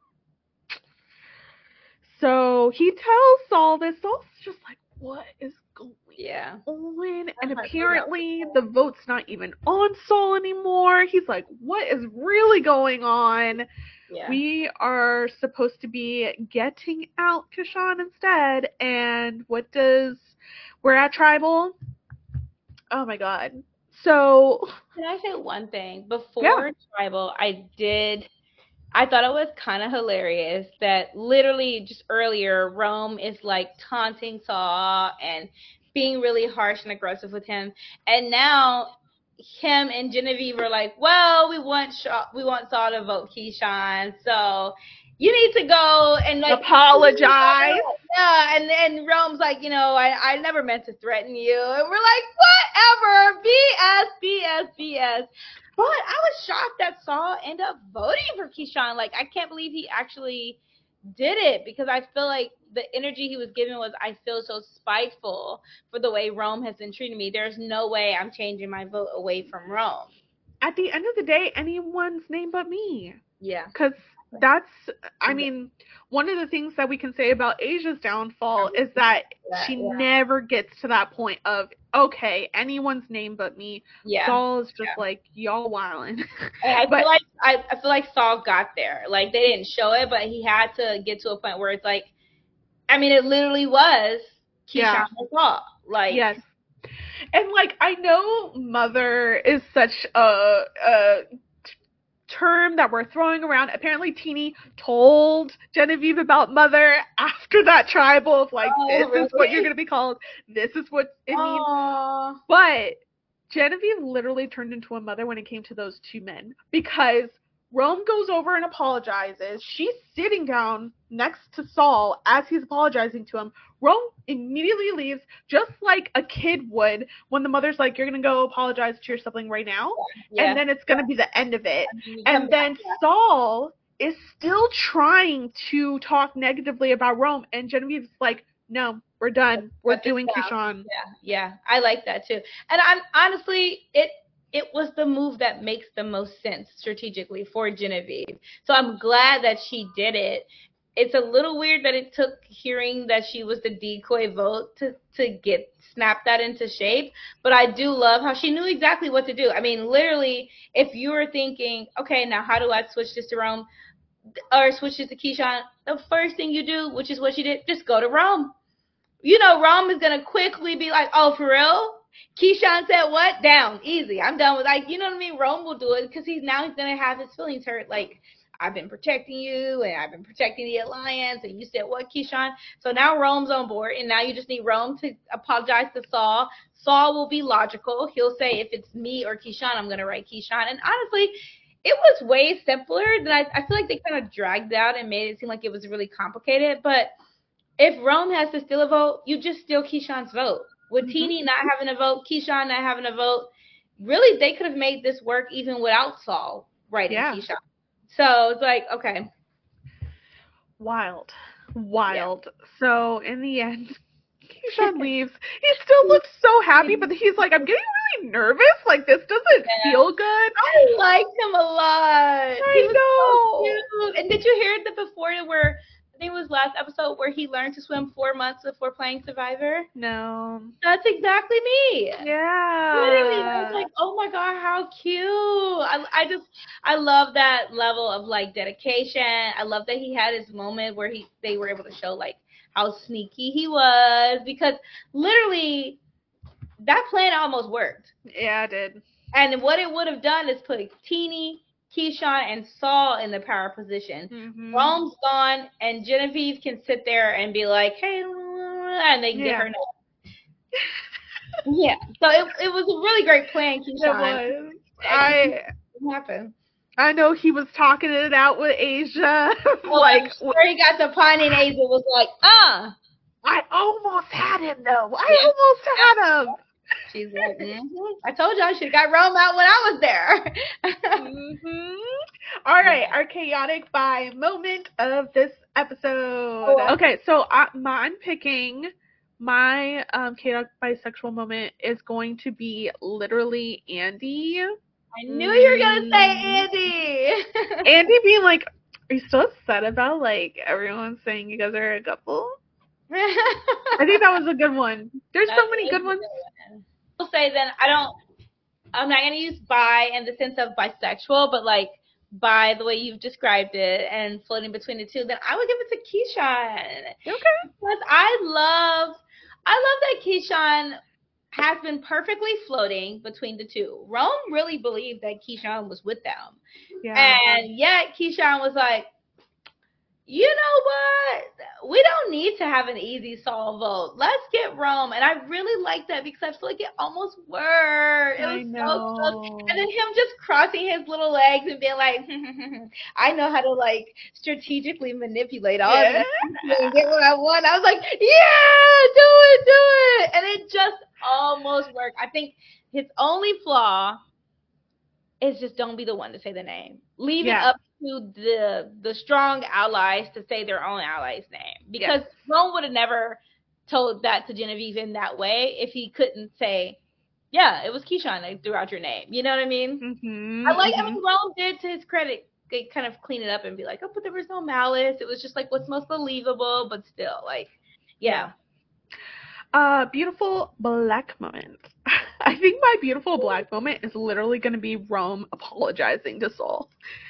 So he tells Saul this. Saul's just like, what is going yeah. on? And apparently the vote's not even on Saul anymore. He's like, what is really going on? Yeah. We are supposed to be getting out Keyshawn instead. And what does, we're at Tribal. Oh my God. So. Can I say one thing? Before yeah. Tribal, I did, I thought it was kind of hilarious that literally just earlier, Rome is like taunting Saul and being really harsh and aggressive with him. And now him and Genevieve are like, well, we want Shaw, we want Saul to vote Keyshawn. So you need to go and like apologize. Yeah, and and Rome's like, you know, I, I never meant to threaten you. And we're like, whatever, B S, B S, B S. But I was shocked that Saul ended up voting for Keyshawn. Like, I can't believe he actually did it, because I feel like the energy he was giving was, I feel so spiteful for the way Rome has been treating me. There's no way I'm changing my vote away from Rome. At the end of the day, anyone's name but me. Yeah. Because that's, I mean, one of the things that we can say about Asia's downfall is that yeah, she yeah. never gets to that point of, okay, anyone's name but me. Yeah. Saul is just yeah. like, y'all wildin'. I but, feel like I, I feel like Saul got there. Like, they didn't show it, but he had to get to a point where it's like, I mean, it literally was Keyshawn yeah. and Saul. Like, yes. And, like, I know mother is such a, a term that we're throwing around. Apparently, Teenie told Genevieve about mother after that tribal of, like, oh, this really? is what you're going to be called. This is what it Aww. means. But Genevieve literally turned into a mother when it came to those two men. Because Rome goes over and apologizes. She's sitting down next to Saul as he's apologizing to him. Rome immediately leaves, just like a kid would when the mother's like, you're going to go apologize to your sibling right now, yeah. and then it's going to be the end of it. And then Saul is still trying to talk negatively about Rome, and Genevieve's like, no, we're done. We're Let doing Keyshawn. Yeah, yeah, I like that too. And I'm honestly, it it was the move that makes the most sense strategically for Genevieve. So I'm glad that she did it. It's a little weird that it took hearing that she was the decoy vote to, to get snap that into shape. But I do love how she knew exactly what to do. I mean, literally, if you were thinking, okay, now how do I switch this to Rome or switch this to Keyshawn? The first thing you do, which is what she did, just go to Rome. You know, Rome is going to quickly be like, oh, for real? Keyshawn said what? Down. Easy. I'm done with, like, you know what I mean? Rome will do it because he's now he's going to have his feelings hurt. Like, I've been protecting you, and I've been protecting the alliance, and you said what, Keyshawn? So now Rome's on board, and now you just need Rome to apologize to Saul. Saul will be logical. He'll say, if it's me or Keyshawn, I'm going to write Keyshawn. And honestly, it was way simpler than I, I feel like they kind of dragged out and made it seem like it was really complicated. But if Rome has to steal a vote, you just steal Keyshawn's vote. With mm-hmm. Teenie not having a vote, Keyshawn not having a vote, really, they could have made this work even without Saul writing yeah. Keyshawn. So it's like, okay. Wild. Wild. Yeah. So in the end, Keyshawn leaves. He still looks so happy, but he's like, I'm getting really nervous. Like, this doesn't yeah. feel good. I liked him a lot. I he was know. So cute. And did you hear the before where, I think it was last episode, where he learned to swim four months before playing Survivor? No. That's exactly me. Yeah. Literally, I was like, oh my God, how cute. I, I just, I love that level of, like, dedication. I love that he had his moment where he they were able to show, like, how sneaky he was. Because literally, that plan almost worked. Yeah, it did. And what it would have done is put Teenie, Keyshawn, and Saul in the power position. Mm-hmm. Rome's gone, and Genevieve can sit there and be like, hey, and they can yeah. get her note. Yeah. So it it was a really great plan, Keyshawn. It was. I, what happened? I know he was talking it out with Asia. Well, like, where he got the pun, and Asia was like, uh. I almost had him, though. I yeah. almost had him. She's like, mm-hmm. I told you I should have got Rome out when I was there. mm-hmm. All right, our chaotic bi moment of this episode. Oh. Okay, so I, my, I'm picking my um, chaotic bisexual moment is going to be literally Andy. I knew you were going to say Andy. Andy being like, are you still upset about, like, everyone saying you guys are a couple? I think that was a good one. There's That's so many good ones. I'll say then I don't, I'm not going to use bi in the sense of bisexual, but like bi the way you've described it and floating between the two, then I would give it to Keyshawn. Okay. Because I love, I love that Keyshawn has been perfectly floating between the two. Rome really believed that Keyshawn was with them. Yeah. And yet Keyshawn was like, you know what? We don't need to have an easy Saul vote. Let's get Rome. And I really like that because I feel like it almost worked. It was I know. so close. And then him just crossing his little legs and being like, I know how to, like, strategically manipulate all yeah. of this and get what I want. I was like, yeah, do it, do it. And it just almost worked. I think his only flaw is just don't be the one to say the name. Leave yeah. it up to the the strong allies to say their own ally's name. Because yes. Rome would have never told that to Genevieve in that way if he couldn't say, yeah, it was Keyshawn that threw out your name. You know what I mean? Mm-hmm, I like, mm-hmm. I mean, Rome did, to his credit, kind of clean it up and be like, oh, but there was no malice. It was just like what's most believable, but still, like, yeah. Uh, beautiful black moment. I think my beautiful black moment is literally going to be Rome apologizing to Sol.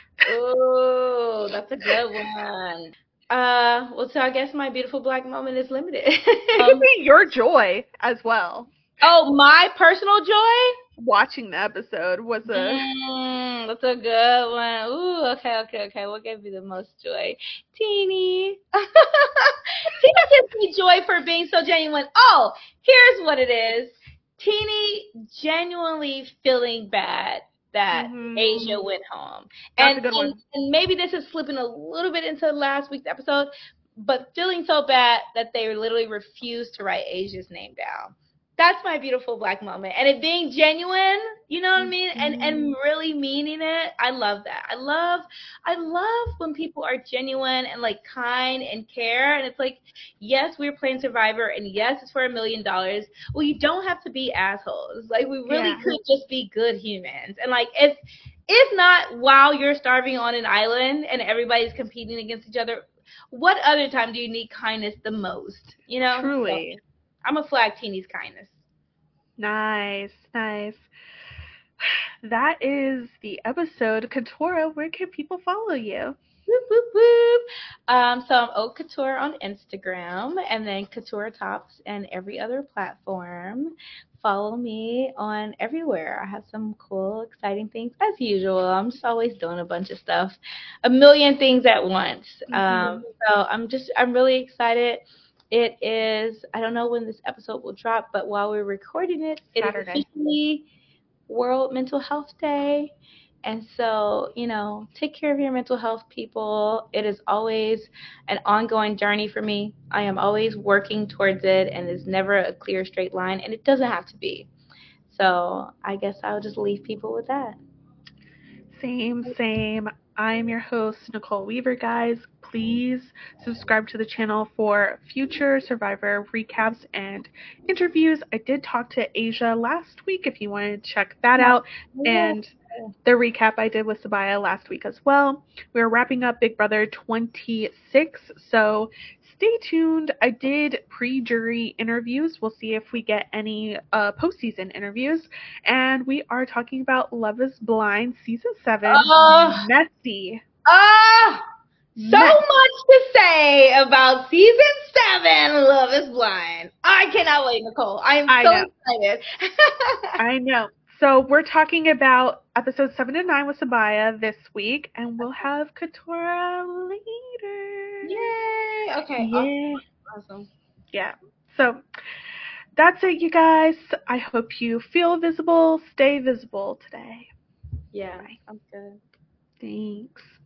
Oh, that's a good one. Uh, well, so I guess my beautiful black moment is limited. It could be your joy as well. Oh, my personal joy? Watching the episode was a... Mm, that's a good one. Ooh, okay, okay, okay. What gave me the most joy? Teeny. Teeny gives me joy for being so genuine. Oh, here's what it is. Teeny genuinely feeling bad that mm-hmm. Asia went home. That's and, a good one. And, and maybe this is slipping a little bit into last week's episode, but feeling so bad that they literally refused to write Asia's name down. That's my beautiful black moment. And it being genuine, you know what I mean? And and really meaning it. I love that. I love I love when people are genuine and like kind and care. And it's like, yes, we're playing Survivor and yes, it's for a million dollars. Well, you don't have to be assholes. Like we really yeah. could just be good humans. And like if if not while you're starving on an island and everybody's competing against each other, what other time do you need kindness the most? You know? Truly. So, I'm a flag Teeny's kindness. Nice, nice. That is the episode. Katurah, where can people follow you? Whoop, whoop, whoop. Um, so I'm Haute Couture on Instagram and then Katurah Tops and every other platform. Follow me on everywhere. I have some cool, exciting things as usual. I'm just always doing a bunch of stuff, a million things at once. Mm-hmm. Um, so I'm just, I'm really excited. It is, I don't know when this episode will drop, but while we're recording it, it Saturday. is officially World Mental Health Day. And so, you know, take care of your mental health, people. It is always an ongoing journey for me. I am always working towards it, and it's never a clear, straight line, and it doesn't have to be. So I guess I'll just leave people with that. Same, same. I'm your host, Nicole Weaver, guys. Please subscribe to the channel for future Survivor recaps and interviews. I did talk to Asia last week if you want to check that out. And the recap I did with Sabiyah last week as well. We're wrapping up Big Brother twenty-six, so stay tuned. I did pre-jury interviews. We'll see if we get any uh, postseason interviews. And we are talking about Love is Blind Season seven. Uh, Messy. Ah! Uh, so Messy. Much to say about Season seven, Love is Blind. I cannot wait, Nicole. I am I so know. excited. I know. So we're talking about episodes seven and nine with Sabiyah this week, and we'll have Katurah later. Yay! Okay. Yeah. Awesome. awesome. Yeah. So that's it, you guys. I hope you feel visible. Stay visible today. Yeah. Bye. Sounds good. Thanks.